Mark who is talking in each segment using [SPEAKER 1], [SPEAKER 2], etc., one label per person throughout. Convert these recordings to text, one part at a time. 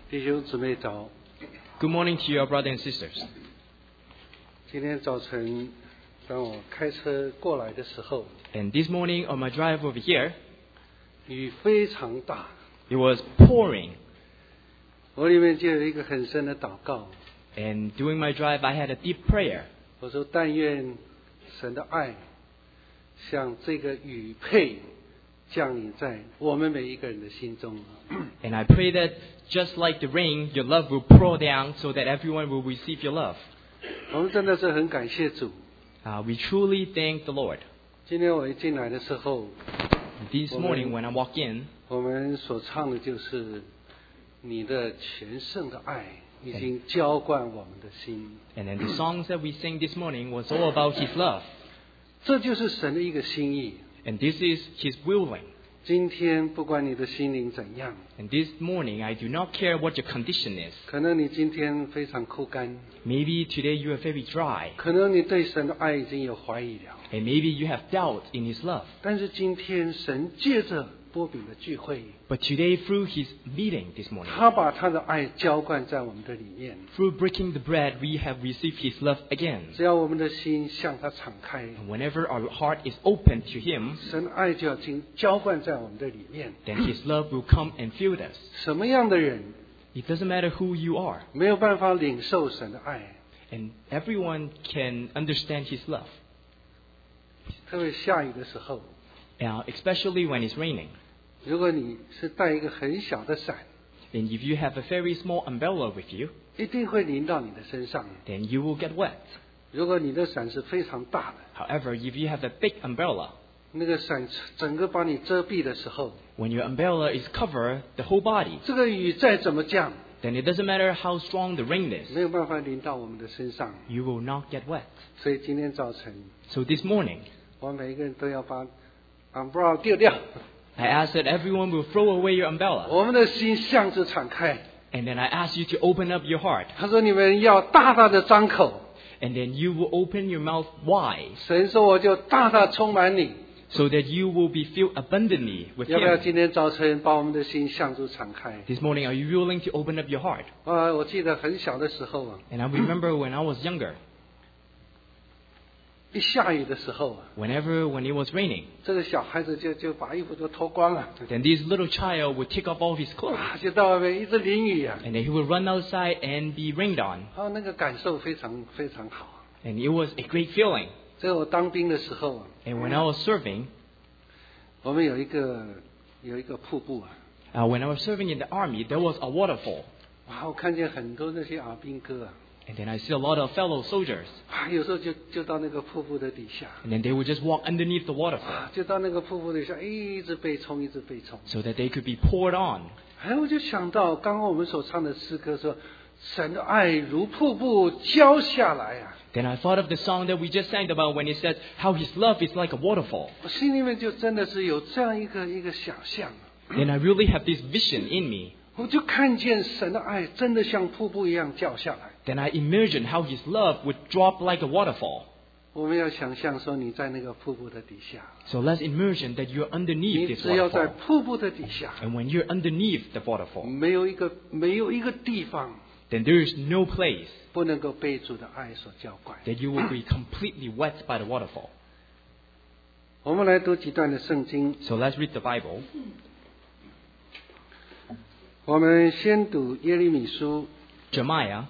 [SPEAKER 1] 弟兄姊妹早。
[SPEAKER 2] Good morning to your brothers and sisters.
[SPEAKER 1] 今天早晨，当我开车过来的时候，
[SPEAKER 2] And this morning on my drive over here,
[SPEAKER 1] 雨非常大，
[SPEAKER 2] it was pouring.
[SPEAKER 1] 我里面就有一个很深的祷告。
[SPEAKER 2] And during my drive, I had a deep prayer.
[SPEAKER 1] 我说：但愿神的爱像这个雨沛降临在我们每一个人的心中。
[SPEAKER 2] And I pray that just like the rain, your love will pour down so that everyone will receive your love.
[SPEAKER 1] 我们真的是很感谢主。
[SPEAKER 2] We truly thank the Lord.
[SPEAKER 1] 今天我一进来的时候，
[SPEAKER 2] This morning when I walk in,
[SPEAKER 1] 我们所唱的就是你的全盛的爱已经浇灌我们的心。
[SPEAKER 2] and then the songs that we sing this morning was all about His love.
[SPEAKER 1] 这就是神的一个心意。
[SPEAKER 2] And this is His willing.
[SPEAKER 1] 今天不管你的心灵怎样，
[SPEAKER 2] And this morning, I do not care what your condition is.
[SPEAKER 1] 可能你今天非常枯干，
[SPEAKER 2] Maybe today you are very dry.
[SPEAKER 1] 可能你对神的爱已经有怀疑了，
[SPEAKER 2] And maybe you have doubt in His love.
[SPEAKER 1] 但是今天神借着波饼的聚会，
[SPEAKER 2] But today, through His meeting this morning,
[SPEAKER 1] 他把他的爱浇灌在我们的里面。
[SPEAKER 2] through breaking the bread, we have received His love again.
[SPEAKER 1] 只要我们的心向他敞开，
[SPEAKER 2] And whenever our heart is open to Him,
[SPEAKER 1] 神的爱就要浇灌在我们的里面。
[SPEAKER 2] then His love will come and fill us.
[SPEAKER 1] 什么样的人
[SPEAKER 2] It doesn't matter who you are,
[SPEAKER 1] 没有办法领受神的爱？
[SPEAKER 2] and everyone can understand His love.
[SPEAKER 1] 特别下雨的时候，
[SPEAKER 2] Especially when it's raining.
[SPEAKER 1] 如果你是带一个很小的伞，
[SPEAKER 2] And if you have a very small umbrella with you,
[SPEAKER 1] 一定会淋到你的身上。
[SPEAKER 2] then you will get wet.
[SPEAKER 1] 如果你的伞是非常大的，
[SPEAKER 2] However, if you have a big umbrella,
[SPEAKER 1] 那个伞整个把你遮蔽的时候，
[SPEAKER 2] when your umbrella is covered the whole body,
[SPEAKER 1] 这个雨再怎么降，
[SPEAKER 2] then it doesn't matter how strong the rain is,
[SPEAKER 1] 没有办法淋到我们的身上。
[SPEAKER 2] you will not get wet.
[SPEAKER 1] 所以今天早晨，
[SPEAKER 2] So this morning,
[SPEAKER 1] 我们每一个人都要把 umbrella 丢掉，
[SPEAKER 2] I ask that everyone will throw away your umbrella.
[SPEAKER 1] 我们的心向着敞开。
[SPEAKER 2] And then I ask you to open up your heart.
[SPEAKER 1] 他说：“你们要大大的张口。”
[SPEAKER 2] And then you will open your mouth wide
[SPEAKER 1] 神说：“我就大大充满你。
[SPEAKER 2] so that you will be filled abundantly ” with
[SPEAKER 1] 要不要
[SPEAKER 2] Him.
[SPEAKER 1] 今天早晨把我们的心向着敞开？
[SPEAKER 2] This morning, are you willing to open up your heart?
[SPEAKER 1] 我记得很小的时候啊，
[SPEAKER 2] And I remember when I was younger,
[SPEAKER 1] 一下雨的时候啊，
[SPEAKER 2] when it was raining,
[SPEAKER 1] 这个小孩子就把衣服都脱光了，
[SPEAKER 2] then this little child would take off all his clothes.
[SPEAKER 1] 就到外面一直淋雨啊。
[SPEAKER 2] And then he would run outside and be rained on.
[SPEAKER 1] 那个感受非常非常好。
[SPEAKER 2] And it was a great feeling.
[SPEAKER 1] 在我当兵的时候啊，
[SPEAKER 2] And when I was serving,
[SPEAKER 1] 我们有一个瀑布啊，
[SPEAKER 2] when I was serving in the army, there was a waterfall.
[SPEAKER 1] 我看见很多那些阿兵哥啊，
[SPEAKER 2] And then I see a lot of fellow soldiers.
[SPEAKER 1] 有时候就到那个瀑布的底下，
[SPEAKER 2] And then they would just walk underneath the waterfall
[SPEAKER 1] 就到那个瀑布底下，一直被冲，一直被冲。
[SPEAKER 2] so that they could be poured on.
[SPEAKER 1] 我就想到刚刚我们所唱的诗歌说，神的爱如瀑布浇下来啊，
[SPEAKER 2] Then I thought of the song that we just sang about when it said how His love is like a waterfall.
[SPEAKER 1] 我心里面就真的是有这样一个想象。
[SPEAKER 2] Then I really have this vision in me.
[SPEAKER 1] 我就看见神的爱真的像瀑布一样掉下来。
[SPEAKER 2] Then I imagine how His love would drop like a waterfall.
[SPEAKER 1] 我们要想象说你在那个瀑布的底下，
[SPEAKER 2] So let's imagine that you're
[SPEAKER 1] 你
[SPEAKER 2] underneath this
[SPEAKER 1] 只要在
[SPEAKER 2] waterfall.
[SPEAKER 1] 瀑布的底下，
[SPEAKER 2] And when you're underneath the waterfall,
[SPEAKER 1] 没有一个地方
[SPEAKER 2] then there is no place
[SPEAKER 1] 不能够被主的爱所浇灌。
[SPEAKER 2] that you will be completely wet by the waterfall.
[SPEAKER 1] 我们来读几段的圣经，
[SPEAKER 2] So let's read the Bible.
[SPEAKER 1] 我们先读耶利米书
[SPEAKER 2] Jeremiah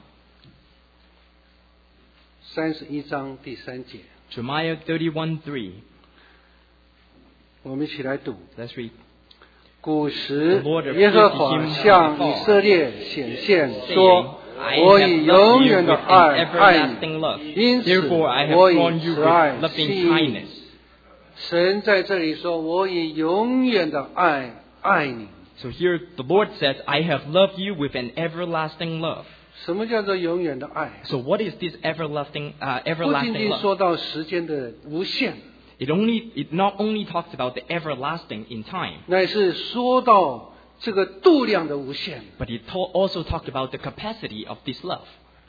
[SPEAKER 1] 31章第3节，
[SPEAKER 2] 31:3.
[SPEAKER 1] 我们一起来读。
[SPEAKER 2] Let's read.
[SPEAKER 1] 古时耶和华向以色列显现说：“我以永远的爱爱你，因此我以慈爱吸引你。”神在这里说：“我以永远的爱爱你。”
[SPEAKER 2] So here the Lord says, I have loved you with an everlasting love.
[SPEAKER 1] 什么叫做永远的爱？
[SPEAKER 2] So what is this
[SPEAKER 1] 不
[SPEAKER 2] everlasting
[SPEAKER 1] 仅仅
[SPEAKER 2] love?
[SPEAKER 1] 说到时间的无限，
[SPEAKER 2] It not only talks about the everlasting in time,
[SPEAKER 1] 乃是说到这个度量的无限。
[SPEAKER 2] but it also talked about the capacity of this love.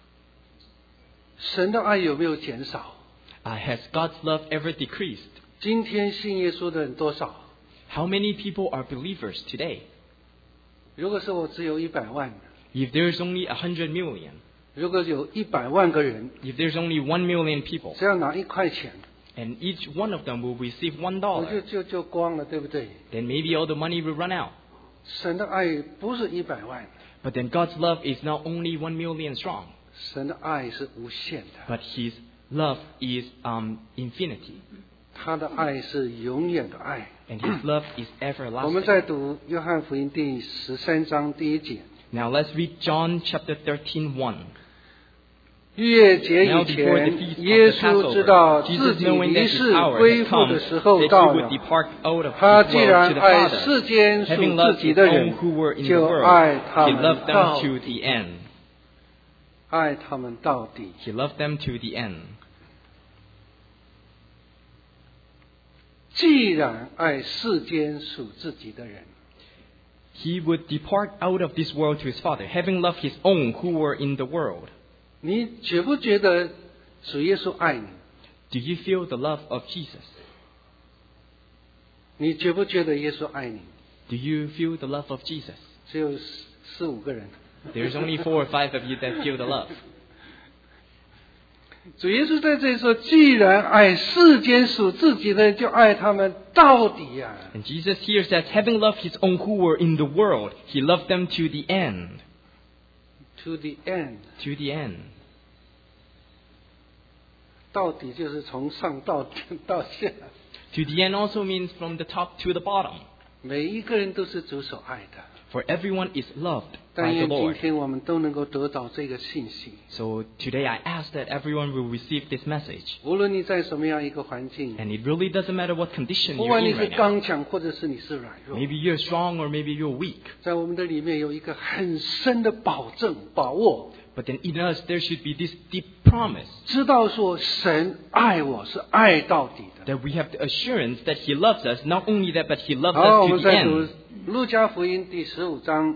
[SPEAKER 1] 神的爱有没有减少？
[SPEAKER 2] Has God's love ever decreased?
[SPEAKER 1] 今天信耶稣的人多少？
[SPEAKER 2] How many people are believers today?
[SPEAKER 1] 如果是我只有100万，
[SPEAKER 2] If there's only 100 million,
[SPEAKER 1] 如果有100万个人，
[SPEAKER 2] if there's only 1 million people,
[SPEAKER 1] 只要拿1块钱，
[SPEAKER 2] and each one of them will receive $1,
[SPEAKER 1] 就光了，对不对？
[SPEAKER 2] then maybe all the money will run out.
[SPEAKER 1] 神的爱不是100万，
[SPEAKER 2] But then God's love is not only 1 million strong,
[SPEAKER 1] 神的爱是无限的，
[SPEAKER 2] but His love is infinity,
[SPEAKER 1] 他的爱是永远的爱。
[SPEAKER 2] and His love is
[SPEAKER 1] 我们
[SPEAKER 2] everlasting.
[SPEAKER 1] 再读约翰福音第13章第1节。
[SPEAKER 2] Now let's read John chapter 13:1.
[SPEAKER 1] 逾越节以前，耶稣知道自己离世归父的时候到了。他既然爱世间属自己的人，就爱他们到底。爱他们到底。
[SPEAKER 2] He loved them to the end.
[SPEAKER 1] 既然爱世间属自己的人，
[SPEAKER 2] He would depart out of this world to His Father, having loved His own who were in the world.
[SPEAKER 1] 你觉不觉得主耶稣爱你？
[SPEAKER 2] Do you feel the love of Jesus?
[SPEAKER 1] 你觉不觉得耶稣爱你？
[SPEAKER 2] Do you feel the love of Jesus?
[SPEAKER 1] 只有4、5个人。
[SPEAKER 2] There's only 4 or 5 of you that feel the love.
[SPEAKER 1] 主耶稣在这里说：“既然爱世间属自己的人，就爱他们到底呀、啊。”
[SPEAKER 2] And Jesus here says, having loved His own who were in the world, He loved them to the end.
[SPEAKER 1] To the end.
[SPEAKER 2] To the end.
[SPEAKER 1] 到底就是从上到下。
[SPEAKER 2] To the end also means from the top to the bottom.
[SPEAKER 1] 每一个人都是主所爱的。
[SPEAKER 2] For everyone is loved
[SPEAKER 1] 但
[SPEAKER 2] by
[SPEAKER 1] 愿
[SPEAKER 2] the
[SPEAKER 1] 今
[SPEAKER 2] Lord.
[SPEAKER 1] 天我们都能够得到这个信息。
[SPEAKER 2] So today I ask that everyone will receive this message.
[SPEAKER 1] 无论你在什么样一个环境，
[SPEAKER 2] And it really doesn't matter what condition
[SPEAKER 1] 不
[SPEAKER 2] you're
[SPEAKER 1] 管你
[SPEAKER 2] in
[SPEAKER 1] 是
[SPEAKER 2] right now.
[SPEAKER 1] 刚强或者是你是软弱，
[SPEAKER 2] Maybe you're strong or maybe you're weak.
[SPEAKER 1] 在我们的里面有一个很深的保证把握，
[SPEAKER 2] But then in us there should be this deep promise
[SPEAKER 1] 知道说神爱我是爱到底的。
[SPEAKER 2] that we have the assurance that He loves us. Not only that, but He loves
[SPEAKER 1] 好，我
[SPEAKER 2] us to
[SPEAKER 1] 们
[SPEAKER 2] the
[SPEAKER 1] 再读
[SPEAKER 2] end.
[SPEAKER 1] 路加福音第15章，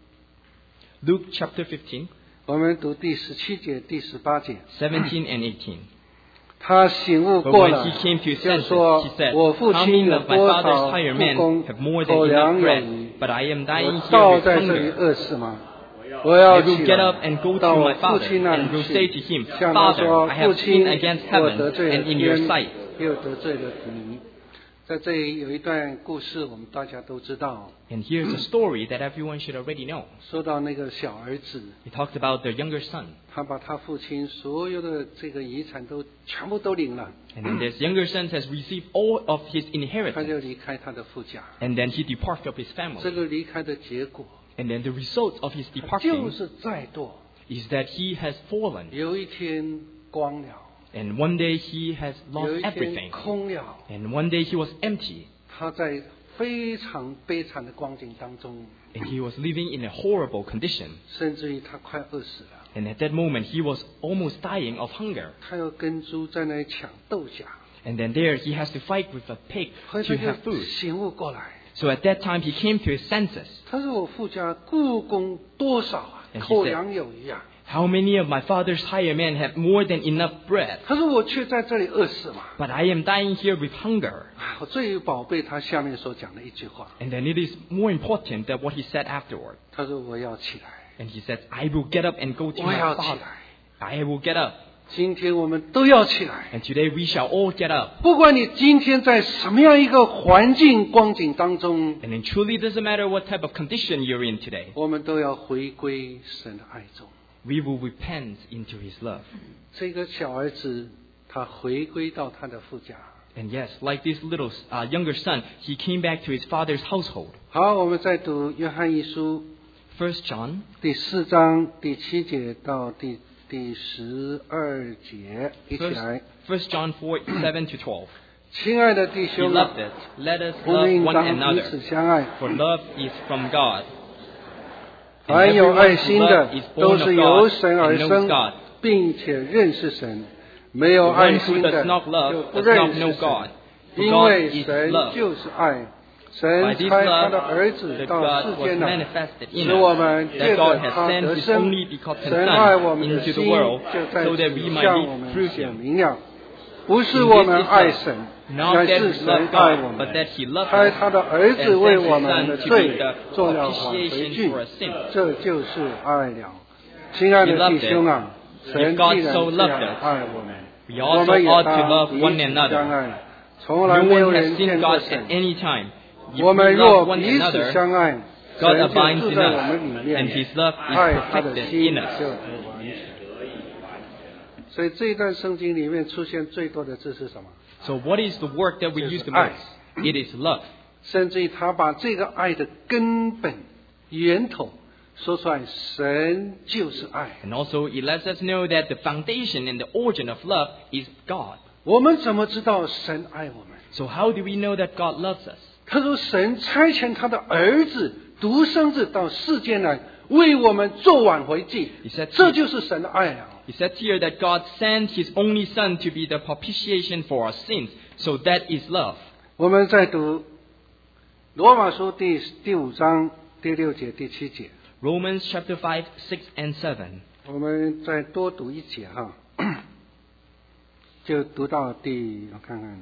[SPEAKER 2] Luke chapter 15,
[SPEAKER 1] 我们读第17节、第18节。
[SPEAKER 2] 17 and 18.
[SPEAKER 1] 他醒悟
[SPEAKER 2] But
[SPEAKER 1] 过
[SPEAKER 2] when
[SPEAKER 1] 了
[SPEAKER 2] he came to his
[SPEAKER 1] 就
[SPEAKER 2] senses,
[SPEAKER 1] 说
[SPEAKER 2] he said,
[SPEAKER 1] 我父
[SPEAKER 2] How
[SPEAKER 1] 亲
[SPEAKER 2] many
[SPEAKER 1] 有
[SPEAKER 2] of my
[SPEAKER 1] 多
[SPEAKER 2] father's
[SPEAKER 1] 少
[SPEAKER 2] hired
[SPEAKER 1] 不
[SPEAKER 2] men
[SPEAKER 1] 公
[SPEAKER 2] have more
[SPEAKER 1] 口
[SPEAKER 2] than
[SPEAKER 1] 粮
[SPEAKER 2] enough
[SPEAKER 1] 有
[SPEAKER 2] bread,
[SPEAKER 1] 余，
[SPEAKER 2] but I am
[SPEAKER 1] 我
[SPEAKER 2] dying here
[SPEAKER 1] 倒
[SPEAKER 2] with
[SPEAKER 1] 在这里
[SPEAKER 2] hunger.
[SPEAKER 1] 饿死吗？我要
[SPEAKER 2] I will
[SPEAKER 1] 起
[SPEAKER 2] get
[SPEAKER 1] 来
[SPEAKER 2] up and go
[SPEAKER 1] 到
[SPEAKER 2] to
[SPEAKER 1] 我
[SPEAKER 2] my
[SPEAKER 1] 父
[SPEAKER 2] father
[SPEAKER 1] 亲那
[SPEAKER 2] and
[SPEAKER 1] 里
[SPEAKER 2] will say
[SPEAKER 1] 去
[SPEAKER 2] to him,
[SPEAKER 1] 向他
[SPEAKER 2] Father,
[SPEAKER 1] 说
[SPEAKER 2] I
[SPEAKER 1] 父
[SPEAKER 2] have
[SPEAKER 1] 亲
[SPEAKER 2] sinned against
[SPEAKER 1] 我
[SPEAKER 2] heaven
[SPEAKER 1] 得罪了
[SPEAKER 2] and in your
[SPEAKER 1] 天
[SPEAKER 2] sight.
[SPEAKER 1] 又得罪了你。在这里有一段故事我们大家都知道，
[SPEAKER 2] And here's a story that everyone should already know.
[SPEAKER 1] 说到那个小儿子，
[SPEAKER 2] He talks about the younger son.
[SPEAKER 1] 他把他父亲所有的这个遗产都全部都领了，
[SPEAKER 2] And then this younger son has received all of his
[SPEAKER 1] 他
[SPEAKER 2] inheritance.
[SPEAKER 1] 就离开他的父家。
[SPEAKER 2] And then he departed of his
[SPEAKER 1] 这
[SPEAKER 2] family.
[SPEAKER 1] 个离开的结果
[SPEAKER 2] And then the result of his
[SPEAKER 1] 就
[SPEAKER 2] departing
[SPEAKER 1] 是再堕，
[SPEAKER 2] is that he has fallen.
[SPEAKER 1] 有一天光了，
[SPEAKER 2] And one day he has
[SPEAKER 1] 有
[SPEAKER 2] lost
[SPEAKER 1] 一天
[SPEAKER 2] everything.
[SPEAKER 1] 空了。
[SPEAKER 2] And one day he was empty.
[SPEAKER 1] 他在非常悲惨的光景当中，
[SPEAKER 2] And he was living in a horrible condition.
[SPEAKER 1] 甚至于他快饿死了。
[SPEAKER 2] And at that moment he was almost dying of hunger.
[SPEAKER 1] 他要跟猪在那里抢豆荚，
[SPEAKER 2] And then there he has to fight with a pig
[SPEAKER 1] 后来
[SPEAKER 2] to
[SPEAKER 1] 他
[SPEAKER 2] have
[SPEAKER 1] 就
[SPEAKER 2] food.
[SPEAKER 1] 醒悟过来。
[SPEAKER 2] So at that time he came to his senses.
[SPEAKER 1] 他说：“我父家故宫多少啊，
[SPEAKER 2] And he
[SPEAKER 1] 口
[SPEAKER 2] said-
[SPEAKER 1] 粮有余啊。
[SPEAKER 2] How many of my father's hired men have more than enough bread?
[SPEAKER 1] 他说：“我却在这里饿死嘛。
[SPEAKER 2] But I am dying here with hunger. ”
[SPEAKER 1] 我最宝贝他下面所讲的一句话，
[SPEAKER 2] And then it is more important than what he said afterward.
[SPEAKER 1] 他说：“我要起来，
[SPEAKER 2] And he said, I will get up and go to
[SPEAKER 1] 我
[SPEAKER 2] my
[SPEAKER 1] 要起
[SPEAKER 2] father.
[SPEAKER 1] 来。
[SPEAKER 2] I will get up. ”
[SPEAKER 1] 今天我们都要起来。
[SPEAKER 2] And today we shall all get up.
[SPEAKER 1] 不管你今天在什么样一个环境光景当中，
[SPEAKER 2] And it truly doesn't matter what type of condition you're in today.
[SPEAKER 1] 我们都要回归神的爱中。
[SPEAKER 2] We will repent into his love.
[SPEAKER 1] 这个小儿子他回归到他的父家。
[SPEAKER 2] And yes, like this little younger son, he came back to his father's household.
[SPEAKER 1] 好，我们再读约翰一书
[SPEAKER 2] 1 John
[SPEAKER 1] 第4章第7节到第12节，一起来。
[SPEAKER 2] 1 John 4:7 to 12.
[SPEAKER 1] 亲爱的弟兄啊，
[SPEAKER 2] Beloved, let us
[SPEAKER 1] 我们
[SPEAKER 2] love
[SPEAKER 1] 应
[SPEAKER 2] one
[SPEAKER 1] 当彼
[SPEAKER 2] another,
[SPEAKER 1] 此相爱。
[SPEAKER 2] for love is from God.
[SPEAKER 1] 凡有爱
[SPEAKER 2] Everyone
[SPEAKER 1] 心
[SPEAKER 2] who
[SPEAKER 1] 的
[SPEAKER 2] loves is，
[SPEAKER 1] 都
[SPEAKER 2] born
[SPEAKER 1] 是
[SPEAKER 2] of
[SPEAKER 1] 由
[SPEAKER 2] God
[SPEAKER 1] 神
[SPEAKER 2] and
[SPEAKER 1] 而
[SPEAKER 2] knows
[SPEAKER 1] 生，
[SPEAKER 2] God.
[SPEAKER 1] 并且认识神。没有
[SPEAKER 2] The
[SPEAKER 1] 爱
[SPEAKER 2] one who
[SPEAKER 1] 心的
[SPEAKER 2] does not love
[SPEAKER 1] 就不
[SPEAKER 2] does
[SPEAKER 1] 认
[SPEAKER 2] not
[SPEAKER 1] 识
[SPEAKER 2] know
[SPEAKER 1] 神，
[SPEAKER 2] God. For
[SPEAKER 1] 因
[SPEAKER 2] God
[SPEAKER 1] 为
[SPEAKER 2] is
[SPEAKER 1] 神
[SPEAKER 2] love.
[SPEAKER 1] 就是爱。
[SPEAKER 2] By
[SPEAKER 1] 神
[SPEAKER 2] this
[SPEAKER 1] 差他的
[SPEAKER 2] love,
[SPEAKER 1] 儿子
[SPEAKER 2] that
[SPEAKER 1] 到
[SPEAKER 2] God
[SPEAKER 1] 世
[SPEAKER 2] was
[SPEAKER 1] 间来，
[SPEAKER 2] manifested in
[SPEAKER 1] 使我
[SPEAKER 2] us,
[SPEAKER 1] 们借
[SPEAKER 2] that
[SPEAKER 1] 着
[SPEAKER 2] God has
[SPEAKER 1] 他
[SPEAKER 2] sent
[SPEAKER 1] 得
[SPEAKER 2] His
[SPEAKER 1] 生。
[SPEAKER 2] only begotten
[SPEAKER 1] 神爱我
[SPEAKER 2] Son
[SPEAKER 1] 们的
[SPEAKER 2] into the
[SPEAKER 1] 心
[SPEAKER 2] world
[SPEAKER 1] 就在
[SPEAKER 2] so that
[SPEAKER 1] 此
[SPEAKER 2] we might
[SPEAKER 1] 向
[SPEAKER 2] be
[SPEAKER 1] 我们
[SPEAKER 2] through
[SPEAKER 1] 显
[SPEAKER 2] Him.
[SPEAKER 1] 明了。 不是我们爱神，乃是神爱我们，差他的儿子为我们的罪做了挽回祭，这就是爱了。亲爱的弟兄啊，神既然这样爱我们，我们也当彼此相爱。从来没有人见过神。我们若彼此相爱，神就住在我们里面，爱他的心就完全。所以这一段圣经里面出现最多的字是什么？
[SPEAKER 2] So what is the word that we use the most? It is love.
[SPEAKER 1] 甚至于他把这个爱的根本源头说出来，神就是爱。
[SPEAKER 2] And also it lets us know that the foundation and the origin of love is God.
[SPEAKER 1] 我们怎么知道神爱我们？
[SPEAKER 2] So how do we know that God loves us?
[SPEAKER 1] 他说神差遣他的儿子独生子到世间来为我们做挽回祭，这就是神的爱了。
[SPEAKER 2] He said here that God sent His only Son to be the propitiation for our sins. So that is love.
[SPEAKER 1] 我们在读罗马书第5章第6节第7节。
[SPEAKER 2] Romans chapter 5, 6 and 7.
[SPEAKER 1] 我们再多读一节哈，就读到我看看。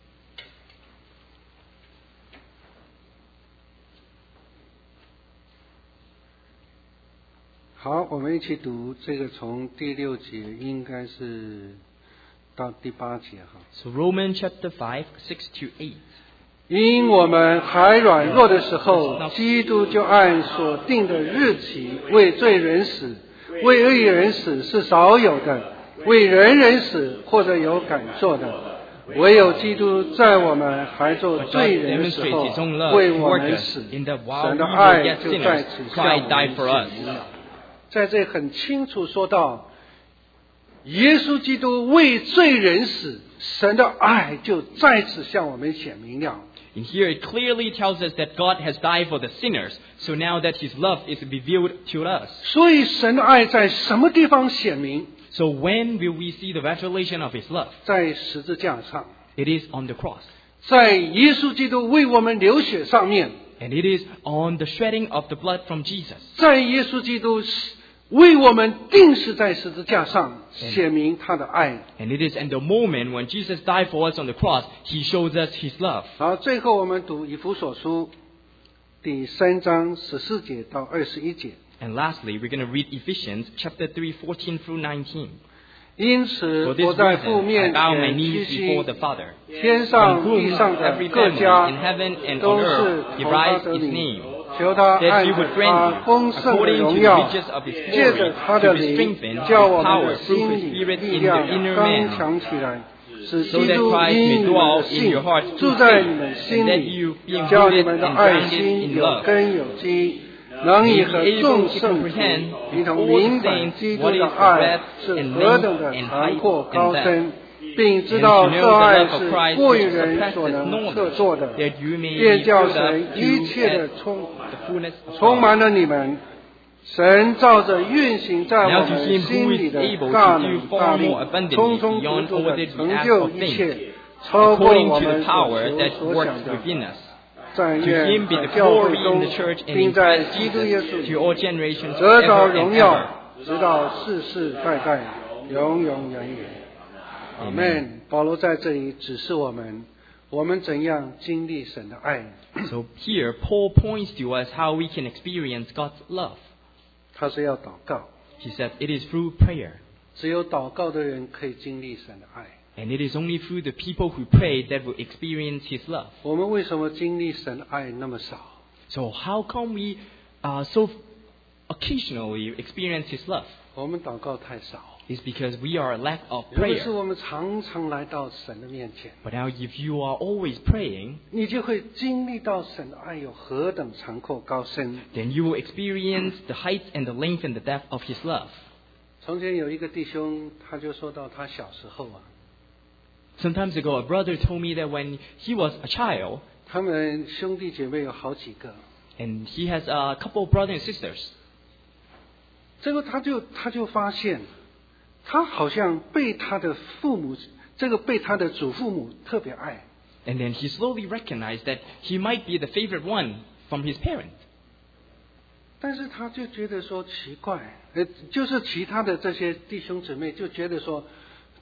[SPEAKER 1] 好，我们一起读这个，从第6节应该是到第8节哈。
[SPEAKER 2] So Romans chapter 5, 6 to 8.
[SPEAKER 1] 因我们还软弱的时候，基督就按所定的日期为罪人死，为义人死是少有的，为人死或者有敢做的。唯有基督在我们还做罪人的时候为我们死，神的爱就在此向我们显明了。在这很清楚说到，耶稣基督为罪人死，神的爱就在此向我们显明了。
[SPEAKER 2] And here it clearly tells us that God has died for the sinners. So now that His love is revealed to us.
[SPEAKER 1] 所以神的爱在什么地方显明？
[SPEAKER 2] So when will we see the revelation of His love?
[SPEAKER 1] 在十字架上。
[SPEAKER 2] It is on the cross.
[SPEAKER 1] 在耶稣基督为我们流血上面。
[SPEAKER 2] And it is on the shedding of the blood from Jesus.
[SPEAKER 1] 在耶稣基督为我们钉死在十字架上，显明他的爱。
[SPEAKER 2] And it is in the moment when Jesus died for us on the cross, He shows us His love.
[SPEAKER 1] 好，最后我们读以弗所书第3章14节到21节。
[SPEAKER 2] And lastly, we're going to read Ephesians chapter 3, 14 through 19.
[SPEAKER 1] 因此，
[SPEAKER 2] For this
[SPEAKER 1] 我在
[SPEAKER 2] reason,
[SPEAKER 1] 父
[SPEAKER 2] I
[SPEAKER 1] 面
[SPEAKER 2] bow my
[SPEAKER 1] 前
[SPEAKER 2] knees
[SPEAKER 1] 屈
[SPEAKER 2] before
[SPEAKER 1] 膝
[SPEAKER 2] the Father,
[SPEAKER 1] 天
[SPEAKER 2] on
[SPEAKER 1] 上
[SPEAKER 2] whom
[SPEAKER 1] 地上的
[SPEAKER 2] every
[SPEAKER 1] 各
[SPEAKER 2] family
[SPEAKER 1] 家
[SPEAKER 2] in heaven and
[SPEAKER 1] 都
[SPEAKER 2] on
[SPEAKER 1] 是
[SPEAKER 2] earth
[SPEAKER 1] 投
[SPEAKER 2] derives
[SPEAKER 1] 他的
[SPEAKER 2] His
[SPEAKER 1] 名，
[SPEAKER 2] name.
[SPEAKER 1] 求他
[SPEAKER 2] That
[SPEAKER 1] 按
[SPEAKER 2] He
[SPEAKER 1] 着
[SPEAKER 2] would
[SPEAKER 1] 他
[SPEAKER 2] grant
[SPEAKER 1] 丰
[SPEAKER 2] you,
[SPEAKER 1] 盛的
[SPEAKER 2] according to
[SPEAKER 1] 荣
[SPEAKER 2] the
[SPEAKER 1] 耀，
[SPEAKER 2] riches of His
[SPEAKER 1] 借着
[SPEAKER 2] glory,
[SPEAKER 1] 他
[SPEAKER 2] to
[SPEAKER 1] 的
[SPEAKER 2] be
[SPEAKER 1] 灵，
[SPEAKER 2] strengthened
[SPEAKER 1] 叫
[SPEAKER 2] with
[SPEAKER 1] 我们的
[SPEAKER 2] power through
[SPEAKER 1] 心
[SPEAKER 2] His
[SPEAKER 1] 里
[SPEAKER 2] Spirit
[SPEAKER 1] 力
[SPEAKER 2] in
[SPEAKER 1] 量
[SPEAKER 2] the inner
[SPEAKER 1] 刚
[SPEAKER 2] man,
[SPEAKER 1] 强起来，使
[SPEAKER 2] so
[SPEAKER 1] 基
[SPEAKER 2] that
[SPEAKER 1] 督
[SPEAKER 2] Christ
[SPEAKER 1] 因
[SPEAKER 2] may
[SPEAKER 1] 你们的
[SPEAKER 2] dwell in
[SPEAKER 1] 信
[SPEAKER 2] your heart
[SPEAKER 1] 住
[SPEAKER 2] through
[SPEAKER 1] 在你
[SPEAKER 2] faith,
[SPEAKER 1] 们
[SPEAKER 2] and
[SPEAKER 1] 心
[SPEAKER 2] that
[SPEAKER 1] 里，
[SPEAKER 2] you, being
[SPEAKER 1] 叫你
[SPEAKER 2] rooted
[SPEAKER 1] 们的
[SPEAKER 2] and
[SPEAKER 1] 爱
[SPEAKER 2] grounded
[SPEAKER 1] 心
[SPEAKER 2] in
[SPEAKER 1] 有
[SPEAKER 2] love,
[SPEAKER 1] 根有基，能以和众圣徒一同明白基督的爱是何等的长阔高深，并知道这爱是过于人所能测作的，便叫神一切的充满了你们。神照着运行在我们心里的大能大力，充充足足的成就一切，超过我们所求所想的。但愿在教会中，并在基督耶稣里得着荣耀，直到世世代代，永永远远。阿们。保罗在这里指示我们怎样经历神的爱。
[SPEAKER 2] So here Paul points to us how we can experience God's love.
[SPEAKER 1] 他是要祷告。
[SPEAKER 2] He says it is through prayer.
[SPEAKER 1] 只有祷告的人可以经历神的爱。
[SPEAKER 2] And it is only through the people who pray that will experience His love.
[SPEAKER 1] 我们为什么经历神的爱那么少？
[SPEAKER 2] So how come we so occasionally experience His love?
[SPEAKER 1] 我们祷告太少。
[SPEAKER 2] It's because we are a lack of
[SPEAKER 1] 有的是
[SPEAKER 2] prayer.
[SPEAKER 1] 我们常常来到神的面前，
[SPEAKER 2] But now if you are always praying,
[SPEAKER 1] 你就会经历到神的爱有何等长阔高深。
[SPEAKER 2] then you will experience the height and the length and the depth of His love.
[SPEAKER 1] 从前有一个弟兄，他就说到他小时候啊，
[SPEAKER 2] Sometimes ago, a brother told me that when he was a child,
[SPEAKER 1] 他们兄弟姐妹有好几个，
[SPEAKER 2] and he has a couple of brothers and sisters.
[SPEAKER 1] 这个他就发现，他好像被他的父母，被他的祖父母特别爱。
[SPEAKER 2] And then he slowly recognized that he might be the favorite one from his parent.
[SPEAKER 1] 但是他就觉得说奇怪，就是其他的这些弟兄姊妹就觉得说，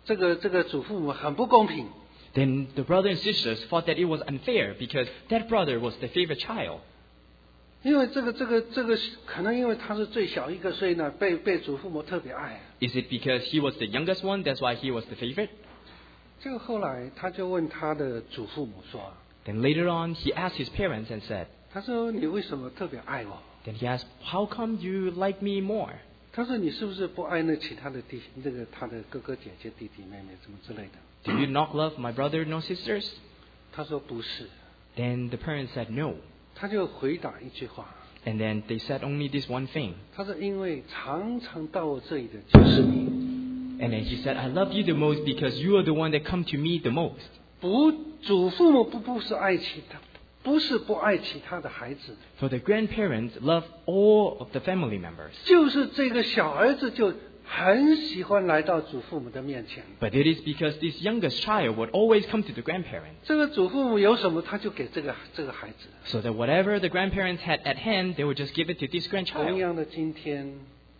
[SPEAKER 1] 这个祖父母很不公平。
[SPEAKER 2] Then the brothers and sisters thought that it was unfair because that brother was the favorite child.
[SPEAKER 1] 因为这个可能因为他是最小一个，所以呢被祖父母特别爱。
[SPEAKER 2] Is it because he was the youngest one, that's why he was the favorite?
[SPEAKER 1] 这个后来他就问他的祖父母说
[SPEAKER 2] Then later on, he asked his parents and said,
[SPEAKER 1] 他说你为什么特别爱我？
[SPEAKER 2] Then he asked, how come you like me more?
[SPEAKER 1] 他说你是不是不爱那其他的他的哥哥姐姐弟弟妹妹什么之类的？
[SPEAKER 2] Do you not love my brother nor sisters?
[SPEAKER 1] 他说不是。
[SPEAKER 2] Then the parents said no.
[SPEAKER 1] 他就回答一句话。
[SPEAKER 2] And then they said only this one thing.
[SPEAKER 1] 他说因为常常到我这里的就是你。
[SPEAKER 2] And then he said, I love you the most because you are the one that come to me the most.
[SPEAKER 1] 祖父母不是爱其他，不是不爱其他的孩子。
[SPEAKER 2] For the grandparents love all of the family members.
[SPEAKER 1] 就是这个小儿子就很喜欢来到祖父母的面前。
[SPEAKER 2] But it is because this youngest child would always come to the grandparents.
[SPEAKER 1] 这个祖父母有什么，他就给这个孩子。
[SPEAKER 2] So that whatever the grandparents had at hand, they would just give it to this
[SPEAKER 1] 同
[SPEAKER 2] grandchild.
[SPEAKER 1] 样的，今天